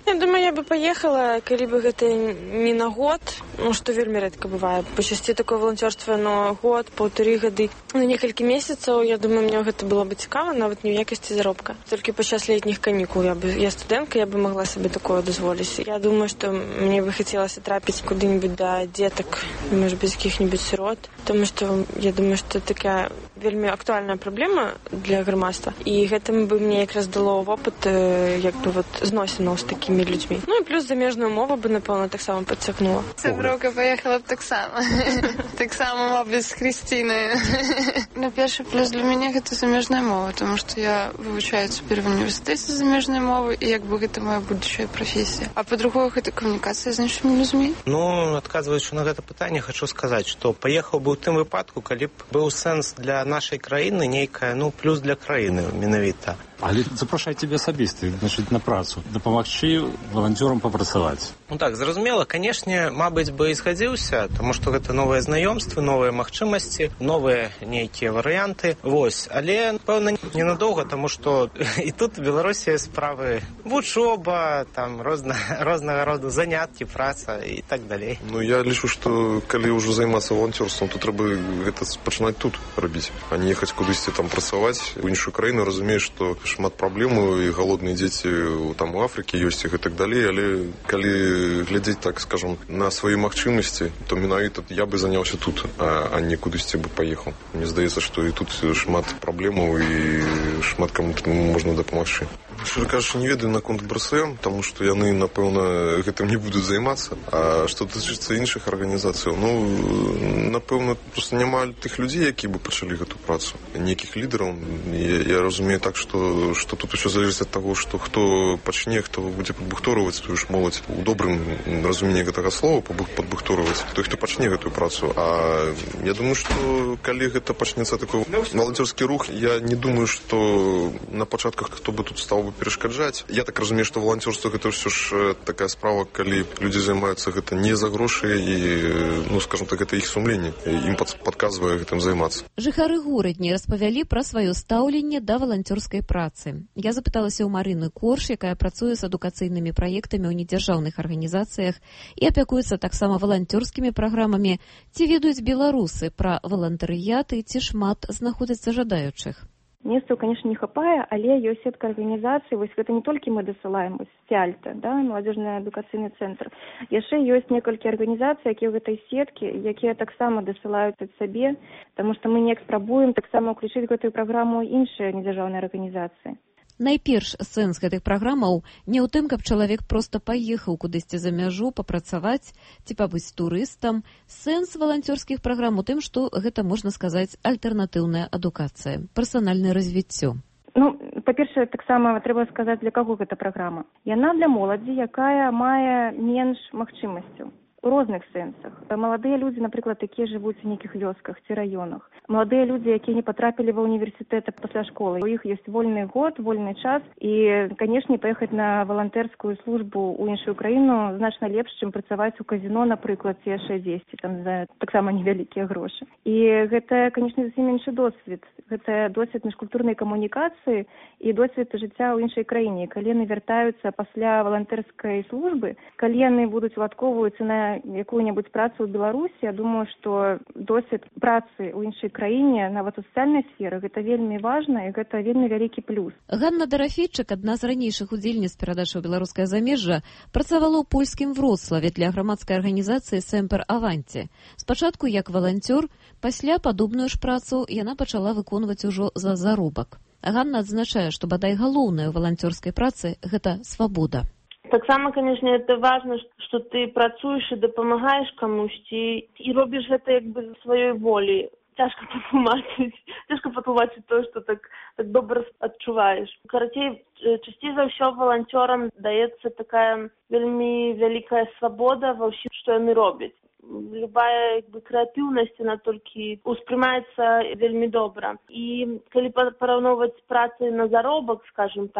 Я думаю, я бы поехала, калі бы гэта не на год, ну, што вельмі рэдка бывае. Пачасці такое валанцёрства на год, паўтары гады, на некалькі месяцаў, я думаю, мне гэта было бы цікава, нават не ў якасці заробка. Толькі падчас летніх канікул, я, бы, я студэнтка, я бы могла сабе такое дазволіць. Я думаю, што мне бы хацелася трапіць куды-нибудь да дзетак, может быть, якіх-нибудь сірот, тому што я думаю, што такая вельмі актуальная праблема для грамадства. І гэтым бы мне якраз дало вопыт, як бы вот зносінаў з такімі людзьмі. Ну і плюс замежную мову бы, напэўна, таксама падцягнула. Сяброўка поехала б таксама. Таксама, мабыць, з Хрысцінай. Ну, першы плюс для мяне гэта замежная мова, тому што я вывучаю цяпер в універсітэце замежнай мовы, і як бы гэта моя будучая прафесія. А па-другое, гэта камунікацыя з іншымі людзьмі. Ну, адказваючы на гэта пытанне, хачу сказаць, што паехаў бы ў тым выпадку, калі б быў сэнс для нашай краіны нейкая, ну, плюс для краіны менавіта. Але запрашаць тебе асабіста, значыць, на працу, дапамагчы валанцёрам папрацаваць. Ну так, зразумела, канешне, мабыць бы і згадзіўся, таму што гэта новыя знаёмствы, новыя магчымасці, новыя нейкія варыянты. Вось, але, пэўна, ненадоўга, таму што і тут у Беларусі справы вучоба, там розна, рознага роду заняткі, праца і так далей. Ну, я лічу, што калі ўжо займацца валанцёрствам, то трэба гэта пачынаць тут рабіць, а не ехаць кудысьці там працаваць у іншую краіну, разумееш, што шмат праблемаў і галодныя дзеці там у Афрыкі ёсць іх і так далей, але калі глядзець, так скажам, на свае магчымасці, то менавіта я бы заняўся тут, а, а не кудысьці бы паехаў. Мне здаецца, што і тут шмат праблемаў і шмат каму можна дапамагчы. Шчыра кажучы, не ведаю наконт БРСМ, таму што яны, напэўна, гэтым не будуць займацца. А што датычыцца іншых арганізацыяў, ну, напэўна, проста няма тых людзей, які бы пачалі гэту працу. Нейкіх лідараў. Я, я разумею так, што, што тут усё залежыць ад таго, што хто пачне, хто будзе падбухторваць тую ж моладзь. У добрым разуменні гэтага слова падбухторваць, той, хто пачне гэтую працу. А я думаю, што калі гэта пачнецца такой валанцёрскі рух, я не думаю, што на пачатках хто бы тут стаў бы перашкаджаць. Я так разумею, што валанцёрства гэта ўсё ж такая справа, калі людзі займаюцца гэта не за грошы і, ну, скажам так, гэта іх сумленне. Ім падказвае гэтым займацца. Жыхары горадні распавялі пра сваё стаўленне да валанцёрскай працы. Я запыталася ў Марыны Корш, якая працуе з адукацыйнымі праектамі ў недзяржаўных арганізацыях і апякуецца таксама валанцёрскімі праграмамі, ці ведаюць беларусы пра валантарыят і ці шмат знаходзяцца жадаючых. Месцаў, конечно, не хапае, але ёсць сетка арганізацый. Вось гэта не толькі мы дасылаем, вось Сяльта, да, маладзёжны адукацыйны цэнтр. Яшчэ ёсць некалькі арганізацый, якія ў гэтай сеткі, якія таксама дасылаюць ад сабе, таму што мы неяк спрабуем таксама ўключыць гэтую праграму іншыя недзяржаўныя арганізацыі. Найперш сэнс гэтых праграмаў не ў тым, каб чалавек проста паехаў кудысьці за мяжу папрацаваць ці пабыць турыстам. Сэнс валанцёрскіх праграм у тым, што гэта, можна сказаць, альтэрнатыўная адукацыя, персанальнае развіццё. Ну, па-першае, таксама трэба сказаць, для каго гэта праграма. Яна для моладзі, якая мае менш магчымасцяў. У розных сэнсах. Маладыя людзі, напрыклад, якія жывуць у нейкіх вёсках ці раёнах. Маладыя людзі, якія не патрапілі ва ўніверсітэт пасля школы. У іх ёсць вольны год, вольны час. І, канешне, паехаць на валантэрскую службу ў іншую краіну значна лепш, чым працаваць у казіно, напрыклад, ці яшчэ дзесьці, там за таксама невялікія грошы. І гэта, канешне, зусім іншы досвед. Гэта досвед міжкультурнай камунікацыі і досвед жыцця ў іншай краіне. Калі яны вяртаюцца пасля валантэрскай службы, калі яны будуць уладкоўваюцца на якую-небудзь працу ў Беларусі, я думаю, што досвед працы ў іншай краіне, нават у сацыяльнай сферы, гэта вельмі важна і гэта вельмі вялікі плюс. Ганна Дарафейчык, адна з ранейшых удзельніц перадачы ў беларускае замежжа, працавала ў польскім Вроцлаве для грамадскай арганізацыі «Семпер Аванці». Спачатку як валанцёр, пасля падобную ж працу яна пачала выконваць ужо за заробак. Ганна адзначае, што бадай галоўнае ў валанцёрскай працы – гэта свабода. Таксама, конечно, это важно, что ты працуеш і дапамагаеш камусьці і робіш гэта як бы за сваёй волі. Цяжка патлумачыць, цяжка патлумачыць тое, што так, так добра адчуваеш. Карацей, часцей за ўсё валанцёрам даецца такая вельмі вялікая свабода ва ўсім, што яны робяць. Любая як бы крэатыўнасць, она толькі успрымаецца вельмі добра. І калі параўноўваць працы на заробак, скажем так,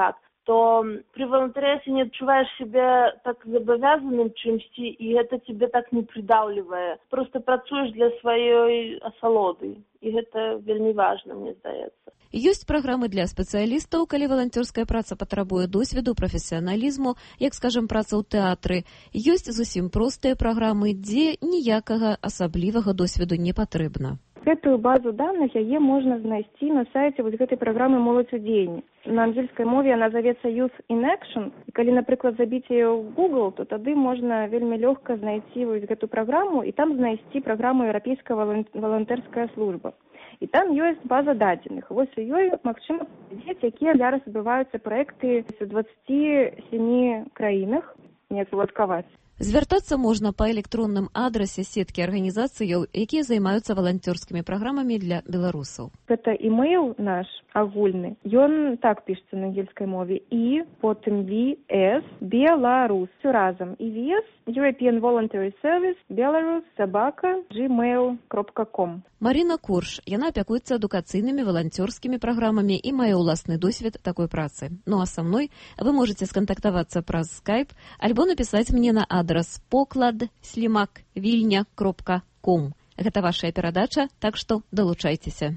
то при волонтарстве не адчуваеш себе так зобавязаным чымсьці, і гэта тебе так не придаўлівае. Просто працуеш для сваёй асалоды, і гэта вельмі важна, мне здаецца. Ёсць праграмы для спецыялістаў, калі валанцёрская праца патрабуе досведу, прафесіяналізму, як, скажам, праца ў тэатры. Ёсць зусім простыя праграмы, дзе ніякага асаблівага досведу не патрэбна. Гэтую базу даных яе можна знайсці на сайце вось гэтай праграмы «Моладзь у дзеянні». На ангельскай мове яна завецца «Youth in Action». І калі, напрыклад, забіць яе ў Google, то тады можна вельмі лёгка знайсці вось гэту праграму і там знайсці праграму «Еўрапейская валантэрская служба». І там ёсць база дадзеных. Вось у ёй магчыма паглядзець, якія зараз адбываюцца праекты ў дваццаці сямі краінах, неяк уладкаваць. Звяртацца можна па электронным адрасе сеткі арганізацыяў, якія займаюцца валанцёрскімі праграмамі для беларусаў. Гэта імейл наш агульны. Ён так пішецца на ангельскай мове. І потым ви эс Беларус. Всё разам. І ви эс European Voluntary Service Belarus собака gmail крапка ком. Марина Курш, яна апякуецца адукацыйнымі валанцёрскімі праграмамі і мае ўласны досвед такой працы. Ну а са мной вы можете скантактавацца праз Skype альбо напісаць мне на адрас поклад слімак вільня кропка ком. Гэта вашая перадача, так што далучайцеся.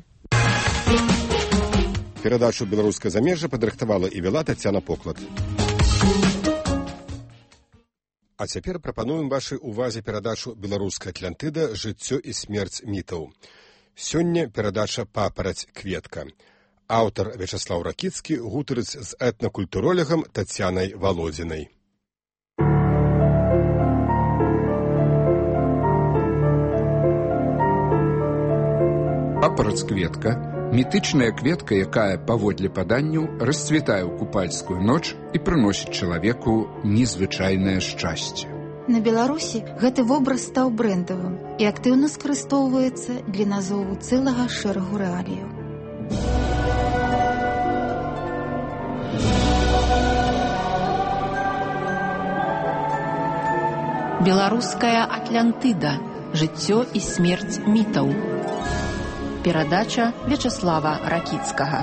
Перадачу «Беларускае замежжа» падрыхтавала і вела Тацяна Поклад. А цяпер прапануем вашай увазе перадачу «Беларуская Атлантыда. Жыццё і смерць мітаў». Сёння перадача «Папараць кветка». Аўтар Вячаслаў Ракіцкі гутарыць з этнакультуролегам Тацянай Валодзінай. Папараць кветка – мітычная кветка, якая, паводле паданняў, расцвітае ў купальскую ноч і прыносіць чалавеку незвычайнае шчасце. На Беларусі гэты вобраз стаў брэндавым і актыўна скарыстоўваецца для назову цэлага шэрагу рэаліяў. Беларуская Атлантыда. Жыццё і смерць мітаў. Перадача Вячаслава Ракіцкага.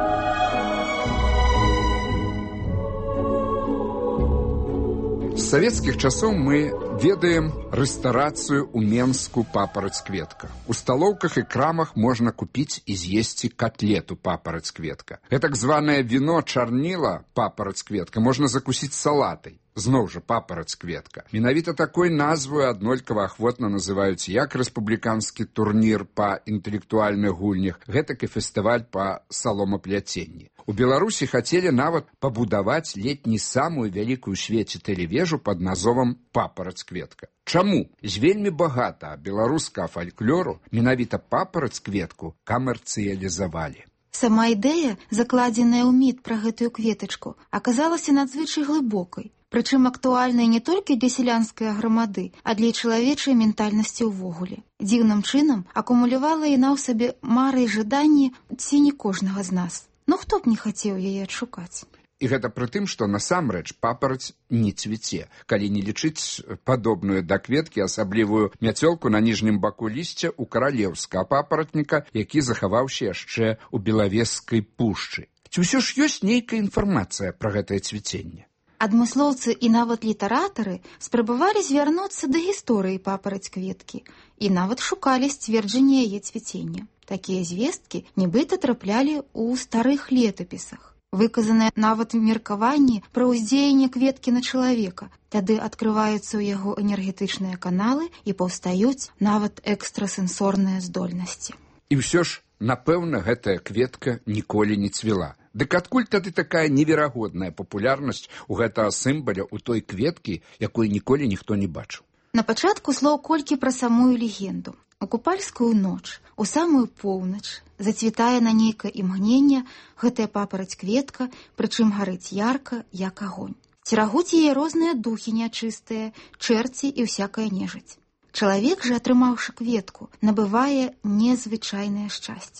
З савецкіх часоў мы ведаем рэстарацыю ў Менску «Папараць кветка». У сталоўках і крамах можна купіць і з'есці котлету «Папараць кветка». Гэтак званае віно чарніла «Папараць кветка» можна закусіць салатай. Зноў жа «Папараць кветка». Менавіта такой назваю аднолькава ахвотна называюць як рэспубліканскі турнір па інтэлектуальных гульнях, гэтак і фестываль па саломапляценні. У Беларусі хацелі нават пабудаваць ледь не самую вялікую ў свеце тэлевежу пад назовам «Папараць кветка». Чаму? З вельмі багата беларускага фальклору менавіта «Папараць кветку» камерцыялізавалі. Сама ідэя, закладзеная ў міт пра гэтую кветачку, аказалася надзвычай глыбокай. Прычым актуальнай не толькі для сялянскай грамады, а для чалавечай ментальнасці ўвогуле. Дзіўным чынам акумулявала яна ў сабе мары і жаданні ці не кожнага з нас. Ну хто б не хацеў яе адшукаць? І гэта пры тым, што насамрэч папараць не цвіце, калі не лічыць падобную да кветкі асаблівую мяцёлку на ніжнім баку лісця ў каралеўскага папаратніка, які захаваўся яшчэ ў Белавежскай пушчы. Ці ўсё ж ёсць нейкая інфармацыя пра гэтае цвіценне? Адмыслоўцы і нават літаратары спрабавалі звярнуцца да гісторыі папараць кветкі і нават шукалі сцверджанне яе цвіцення. Такія звесткі нібыта траплялі ў старых летапісах. Выказаныя нават меркаванні пра ўздзеянне кветкі на чалавека. Тады адкрываюцца ў яго энергетычныя каналы і паўстаюць нават экстрасэнсорныя здольнасці. І ўсё ж, напэўна, гэтая кветка ніколі не цвіла. Дык адкуль тады такая неверагодная папулярнасць у гэтага сімваля ў той кветкі, якой ніколі ніхто не бачыў? На пачатку слоў колькі пра самую легенду. У купальскую ноч, у самую поўнач, зацвітае на нейкае імгненне гэтая папараць кветка, прычым гарыць ярка, як агонь. Церагуць яе розныя духі нячыстыя, чэрці і ўсякая нежыць. Чалавек жа, атрымаўшы кветку, набывае незвычайнае шчасце.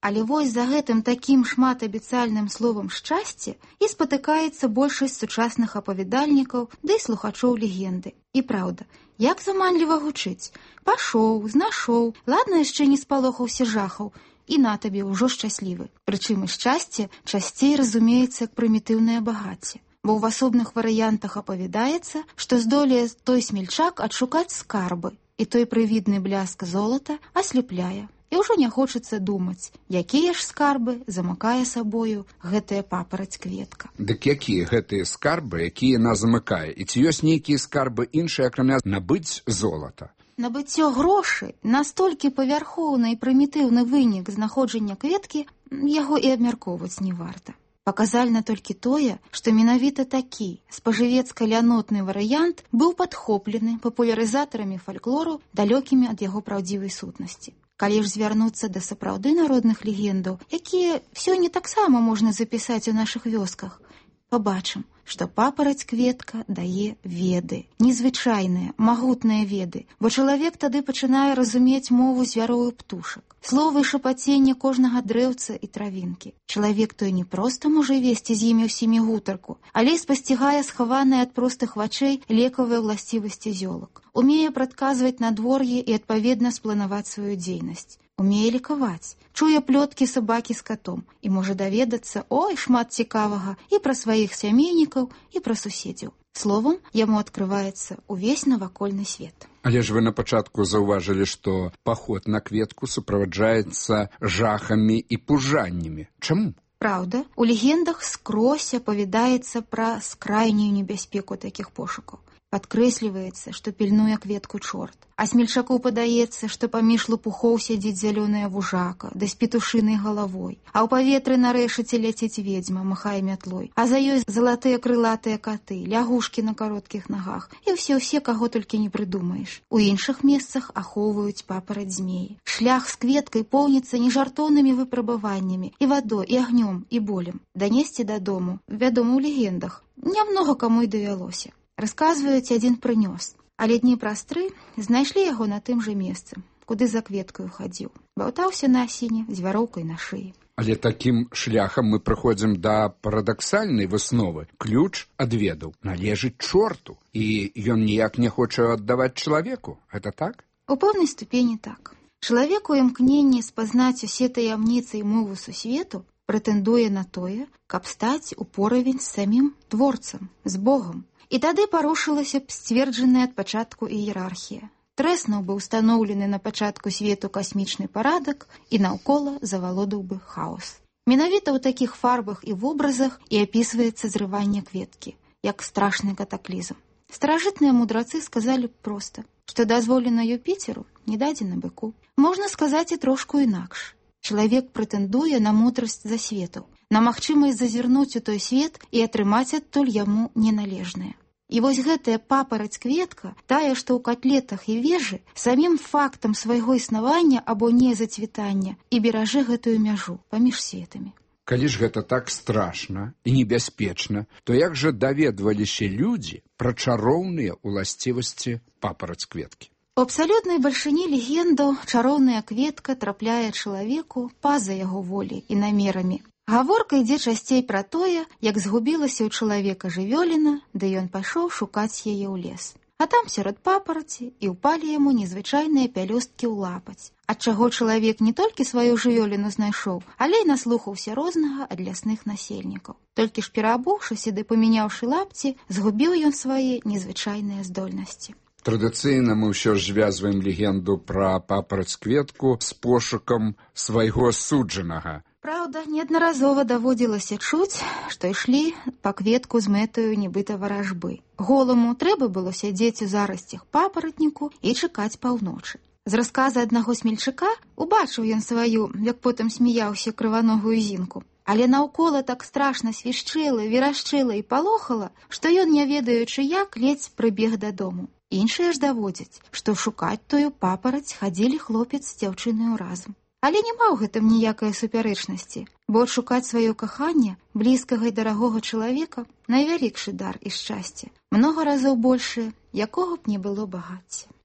Але вось за гэтым такім шматабяцальным словам «шчасце» і спатыкаецца большасць сучасных апавядальнікаў ды да слухачоў легенды. І праўда, як заманліва гучыць. Пашоў, знашоў, ладна яшчэ не спалохаўся жахаў, і на табе ўжо шчаслівы. Прычым і шчасце часцей разумеецца як прымітыўнае багацце. Бо ў асобных варыянтах апавядаецца, што здолее той смельчак адшукаць скарбы, і той прывідны бляск золата аслепляе. І ўжо не хочацца думаць, якія ж скарбы замыкае сабою гэтая папараць-кветка. Дык якія гэтыя скарбы, якія яна замыкае? І ці ёсць нейкія скарбы іншыя, акрамя набыць золата? Набыццё грошай настолькі павярхоўны і прымітыўны вынік знаходжання кветкі, яго і абмяркоўваць не варта. Паказальна толькі тое, што менавіта такі спажывецка-лянотны варыянт быў падхоплены папулярызатарамі фальклору, далёкімі ад яго праўдзівай сутнасці. Калі ж звярнуцца да сапраўды народных легендаў, якія сёння таксама можна запісаць у нашых вёсках, пабачым, што папараць-кветка дае веды, незвычайныя, магутныя веды, бо чалавек тады пачынае разумець мову звяроў і птушак, словы і шапаценне кожнага дрэўца і травінкі. Чалавек той не проста можа весці з імі ўсімі гутарку, але спасцігае схаваныя ад простых вачэй лекавыя ўласцівасці зёлак, умее прадказваць надвор'е і адпаведна спланаваць сваю дзейнасць. Умее лікаваць, чуе плёткі сабакі з катом і можа даведацца, ой, шмат цікавага і пра сваіх сямейнікаў, і пра суседзяў. Словам, яму адкрываецца ўвесь навакольны свет. Але ж вы на пачатку заўважылі, што паход на кветку суправаджаецца жахамі і пужаннямі. Чаму? Праўда, у легендах скрозь апавядаецца пра скрайнюю небяспеку такіх пошукаў. Падкрэсліваецца, што пільнуе кветку чорт. А смельчаку падаецца, што паміж лопухоў сядзіць зялёная вужака, да з петушынай галавой. А ў паветры на рэшаце ляціць ведзьма, махае мятлой. А за ёй залатыя крылатыя каты, лягушкі на кароткіх нагах. І ўсе-ўсе, каго толькі не прыдумаеш. У іншых месцах ахоўваюць папараць змеі. Шлях з кветкай поўніцца нежартоўнымі выпрабаваннямі, і вадой, і агнём, і болем. Данесці дадому, вядома, у легендах, нямнога каму і давялося. Расказваюць, адзін прынёс, але дні праз тры знайшлі яго на тым жа месцы, куды за кветкаю хадзіў. Баўтаўся на асіне з вяроўкай на шыі. Але такім шляхам мы прыходзім да парадаксальнай высновы. Ключ ад ведаў належыць чорту, і ён ніяк не хоча аддаваць чалавеку. Гэта так? У пэўнай ступені так. Чалавек у імкненні спазнаць усе таямніцы і мову сусвету прэтэндуе на тое, каб стаць у поравень з самім творцам, з Богам. І тады парушылася б сцверджаная ад пачатку іерархія. Трэснуў бы ўстаноўлены на пачатку свету касмічны парадак і наўкола завалодаў бы хаос. Менавіта ў такіх фарбах і вобразах і апісваецца зрыванне кветкі, як страшны катаклізм. Старажытныя мудрацы сказалі б проста, што дазволена Юпіцеру, не дадзена быку. Можна сказаць і трошку інакш. Чалавек прэтэндуе на мудрасць засветаў, на магчымасць зазірнуць у той свет і атрымаць адтуль яму неналежнае. І вось гэтая папараць-кветка, тая, што ў катлетах і вежы, самім фактам свайго існавання або незацвітання і беражы гэтую мяжу паміж светамі. Калі ж гэта так страшна і небяспечна, то як жа даведваліся людзі пра чароўныя ўласцівасці папараць-кветкі? У абсалютнай бальшыні легендаў чароўная кветка трапляе чалавеку па-за яго волі і намерамі. Гаворка ідзе часцей пра тое, як згубілася ў чалавека жывёліна, ды ён пайшоў шукаць яе ў лес. А там сярод папараці і ўпалі яму незвычайныя пялёсткі ў лапаць, ад чаго чалавек не толькі сваю жывёліну знайшоў, але і наслухаўся рознага ад лясных насельнікаў. Толькі ж пераабуўшыся ды памяняўшы лапці, згубіў ён свае незвычайныя здольнасці. Традыцыйна мы ўсё ж звязваем легенду пра папараць-кветку з пошукам свайго суджанага. Праўда, неаднаразова даводзілася чуць, што ішлі па кветку з мэтаю нібыта варажбы. Голаму трэба было сядзець у зарасцях папаратніку і чакаць паўночы. З расказа аднаго смельчака убачыў ён сваю, як потым смяяўся, крываногую зінку. Але наўкола так страшна свішчэла, верашчэла і палохала, што ён, не ведаючы як, ледзь прыбег дадому. Іншыя ж даводзяць, што шукаць тую папараць хадзілі хлопец з дзяўчынаю разам. Але няма ў гэтым ніякай супярэчнасці, бо адшукаць сваё каханне, блізкага і дарагога чалавека, найвялікшы дар і шчасце, многа разоў большае, якога б не было багацця.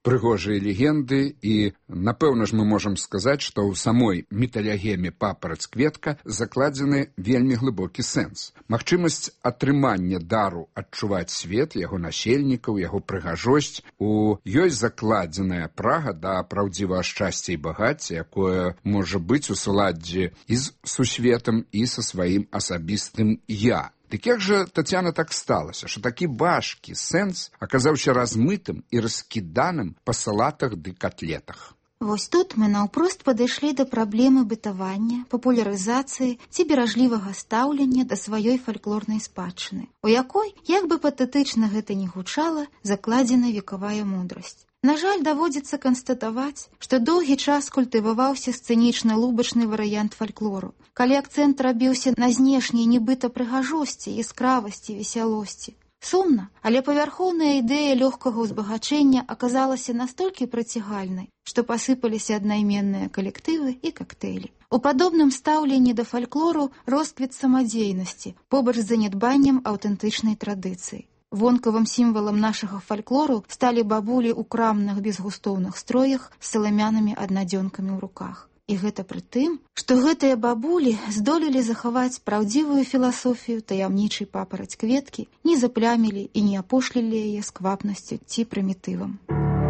прыгожыя легенды, і, напэўна ж, мы можам сказаць, што ў самой міталегеме папараць-кветка закладзены вельмі глыбокі сэнс. Магчымасць атрымання дару адчуваць свет, яго насельнікаў, яго прыгажосць. У ёй закладзеная прага да праўдзівага шчасця і багацця, якое можа быць у суладдзі і з сусветам, і са сваім асабістым «я». Дык як жа, Тацяна, так сталася, што такі важкі сэнс аказаўся размытым і раскіданым па салатах ды котлетах? Вось тут мы наўпрост падышлі да праблемы бытавання, папулярызацыі ці беражлівага стаўлення да сваёй фальклорнай спадчыны, у якой, як бы патэтычна гэта ні гучала, закладзена векавая мудрасць. На жаль, даводзіцца канстатаваць, што доўгі час культываваўся сцэнічна-лубачны варыянт фальклору, калі акцэнт рабіўся на знешняй нібыта прыгажосці, яскравасці, весялосці. Сумна, але павярхоўная ідэя лёгкага ўзбагачэння аказалася настолькі прыцягальнай, што пасыпаліся аднайменныя калектывы і кактэйлі. У падобным стаўленні да фальклору росквіт самадзейнасці, побач з занядбаннем аўтэнтычнай традыцыі. Вонкавым сімвалам нашага фальклору сталі бабулі ў крамных безгустоўных строях з саламянымі аднадзёнкамі ў руках. І гэта пры тым, што гэтыя бабулі здолелі захаваць праўдзівую філасофію таямнічай папараць-кветкі, не заплямілі і не апошлілі яе сквапнасцю ці прымітывам.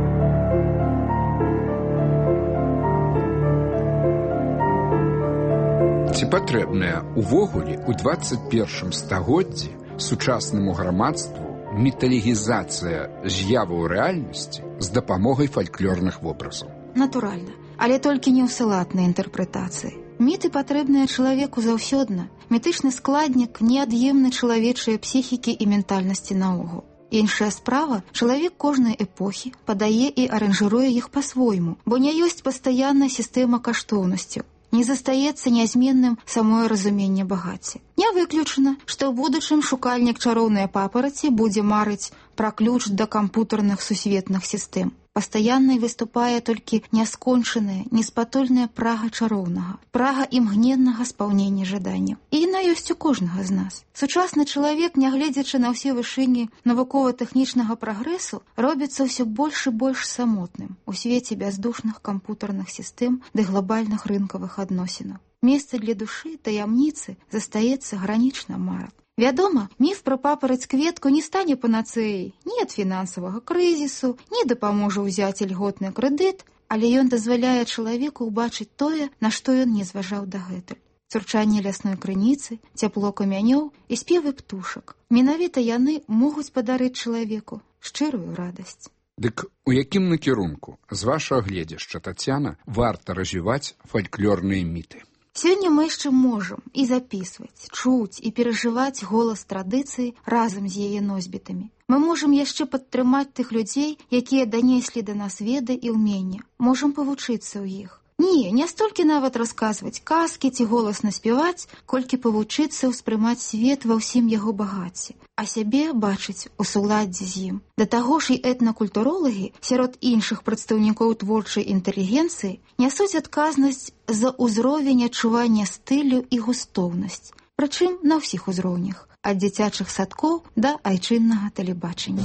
Ці патрэбная увогуле ў дваццаць першым стагоддзі сучаснаму грамадству міталегізацыя з'яваў рэальнасці з дапамогай фальклорных вобразаў? Натуральна, але толькі не ў салатнай інтэрпрэтацыі. Міты патрэбныя чалавеку заўсёдна. Мітычны складнік неад'емны чалавечыя псіхікі і ментальнасці наогул. Іншая справа, чалавек кожнай эпохі падае і аранжыруе іх па-свойму, бо не ёсць пастаянная сістэма каштоўнасцяў. Не застаецца нязменным самое разуменне багацця. Не выключана, што ў будучым шукальнік чароўнай папараці будзе марыць пра ключ да кампутарных сусветных сістэм. Пастаяннай выступае толькі няскончаная, неспатольная прага чароўнага, прага імгненнага спаўнення жаданняў. І яна ёсць у кожнага з нас. Сучасны чалавек, нягледзячы на ўсе вышыні навукова-тэхнічнага прагрэсу, робіцца ўсё больш і больш самотным у свеце бяздушных кампутарных сістэм ды глобальных рынкавых адносінаў. Месца для душы, таямніцы застаецца гранічна мала. Вядома, міф пра папараць-кветку не стане панацэяй ні ад фінансавага крызісу, ні дапаможа ўзяць ільготны крэдыт, але ён дазваляе чалавеку ўбачыць тое, на што ён не зважаў дагэтуль. Цурчанне лясной крыніцы, цяпло камянёў і спевы птушак. Менавіта яны могуць падарыць чалавеку шчырую радасць. Дык у якім накірунку, з вашага гледзяшча, Тацяна, варта развіваць фальклорныя міты? Сёння мы яшчэ можам і запісваць, чуць і перажываць голас традыцыі разам з яе носьбітамі. Мы можам яшчэ падтрымаць тых людзей, якія данеслі да нас веды і ўмення. Можам павучыцца ў іх. Не, не столькі нават расказваць казкі ці голасна спяваць, колькі павучыцца ўспрымаць свет ва ўсім яго багацці, а сябе бачыць у суладдзі з ім. Да таго ж і этнакультуролагі сярод іншых прадстаўнікоў творчай інтэлігенцыі нясуць адказнасць за ўзровень адчування стылю і густоўнасць, прычым на ўсіх узроўнях, ад дзіцячых садкоў да айчыннага тэлебачання.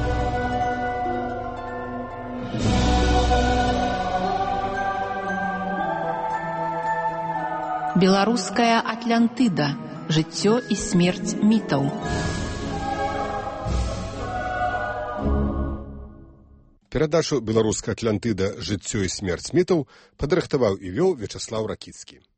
Беларуская Атлантыда. Жыццё і смерць мітаў. Перадачу «Беларуская Атлантыда. Жыццё і смерць мітаў» падрыхтаваў і вёў Вячаслаў Ракіцкі.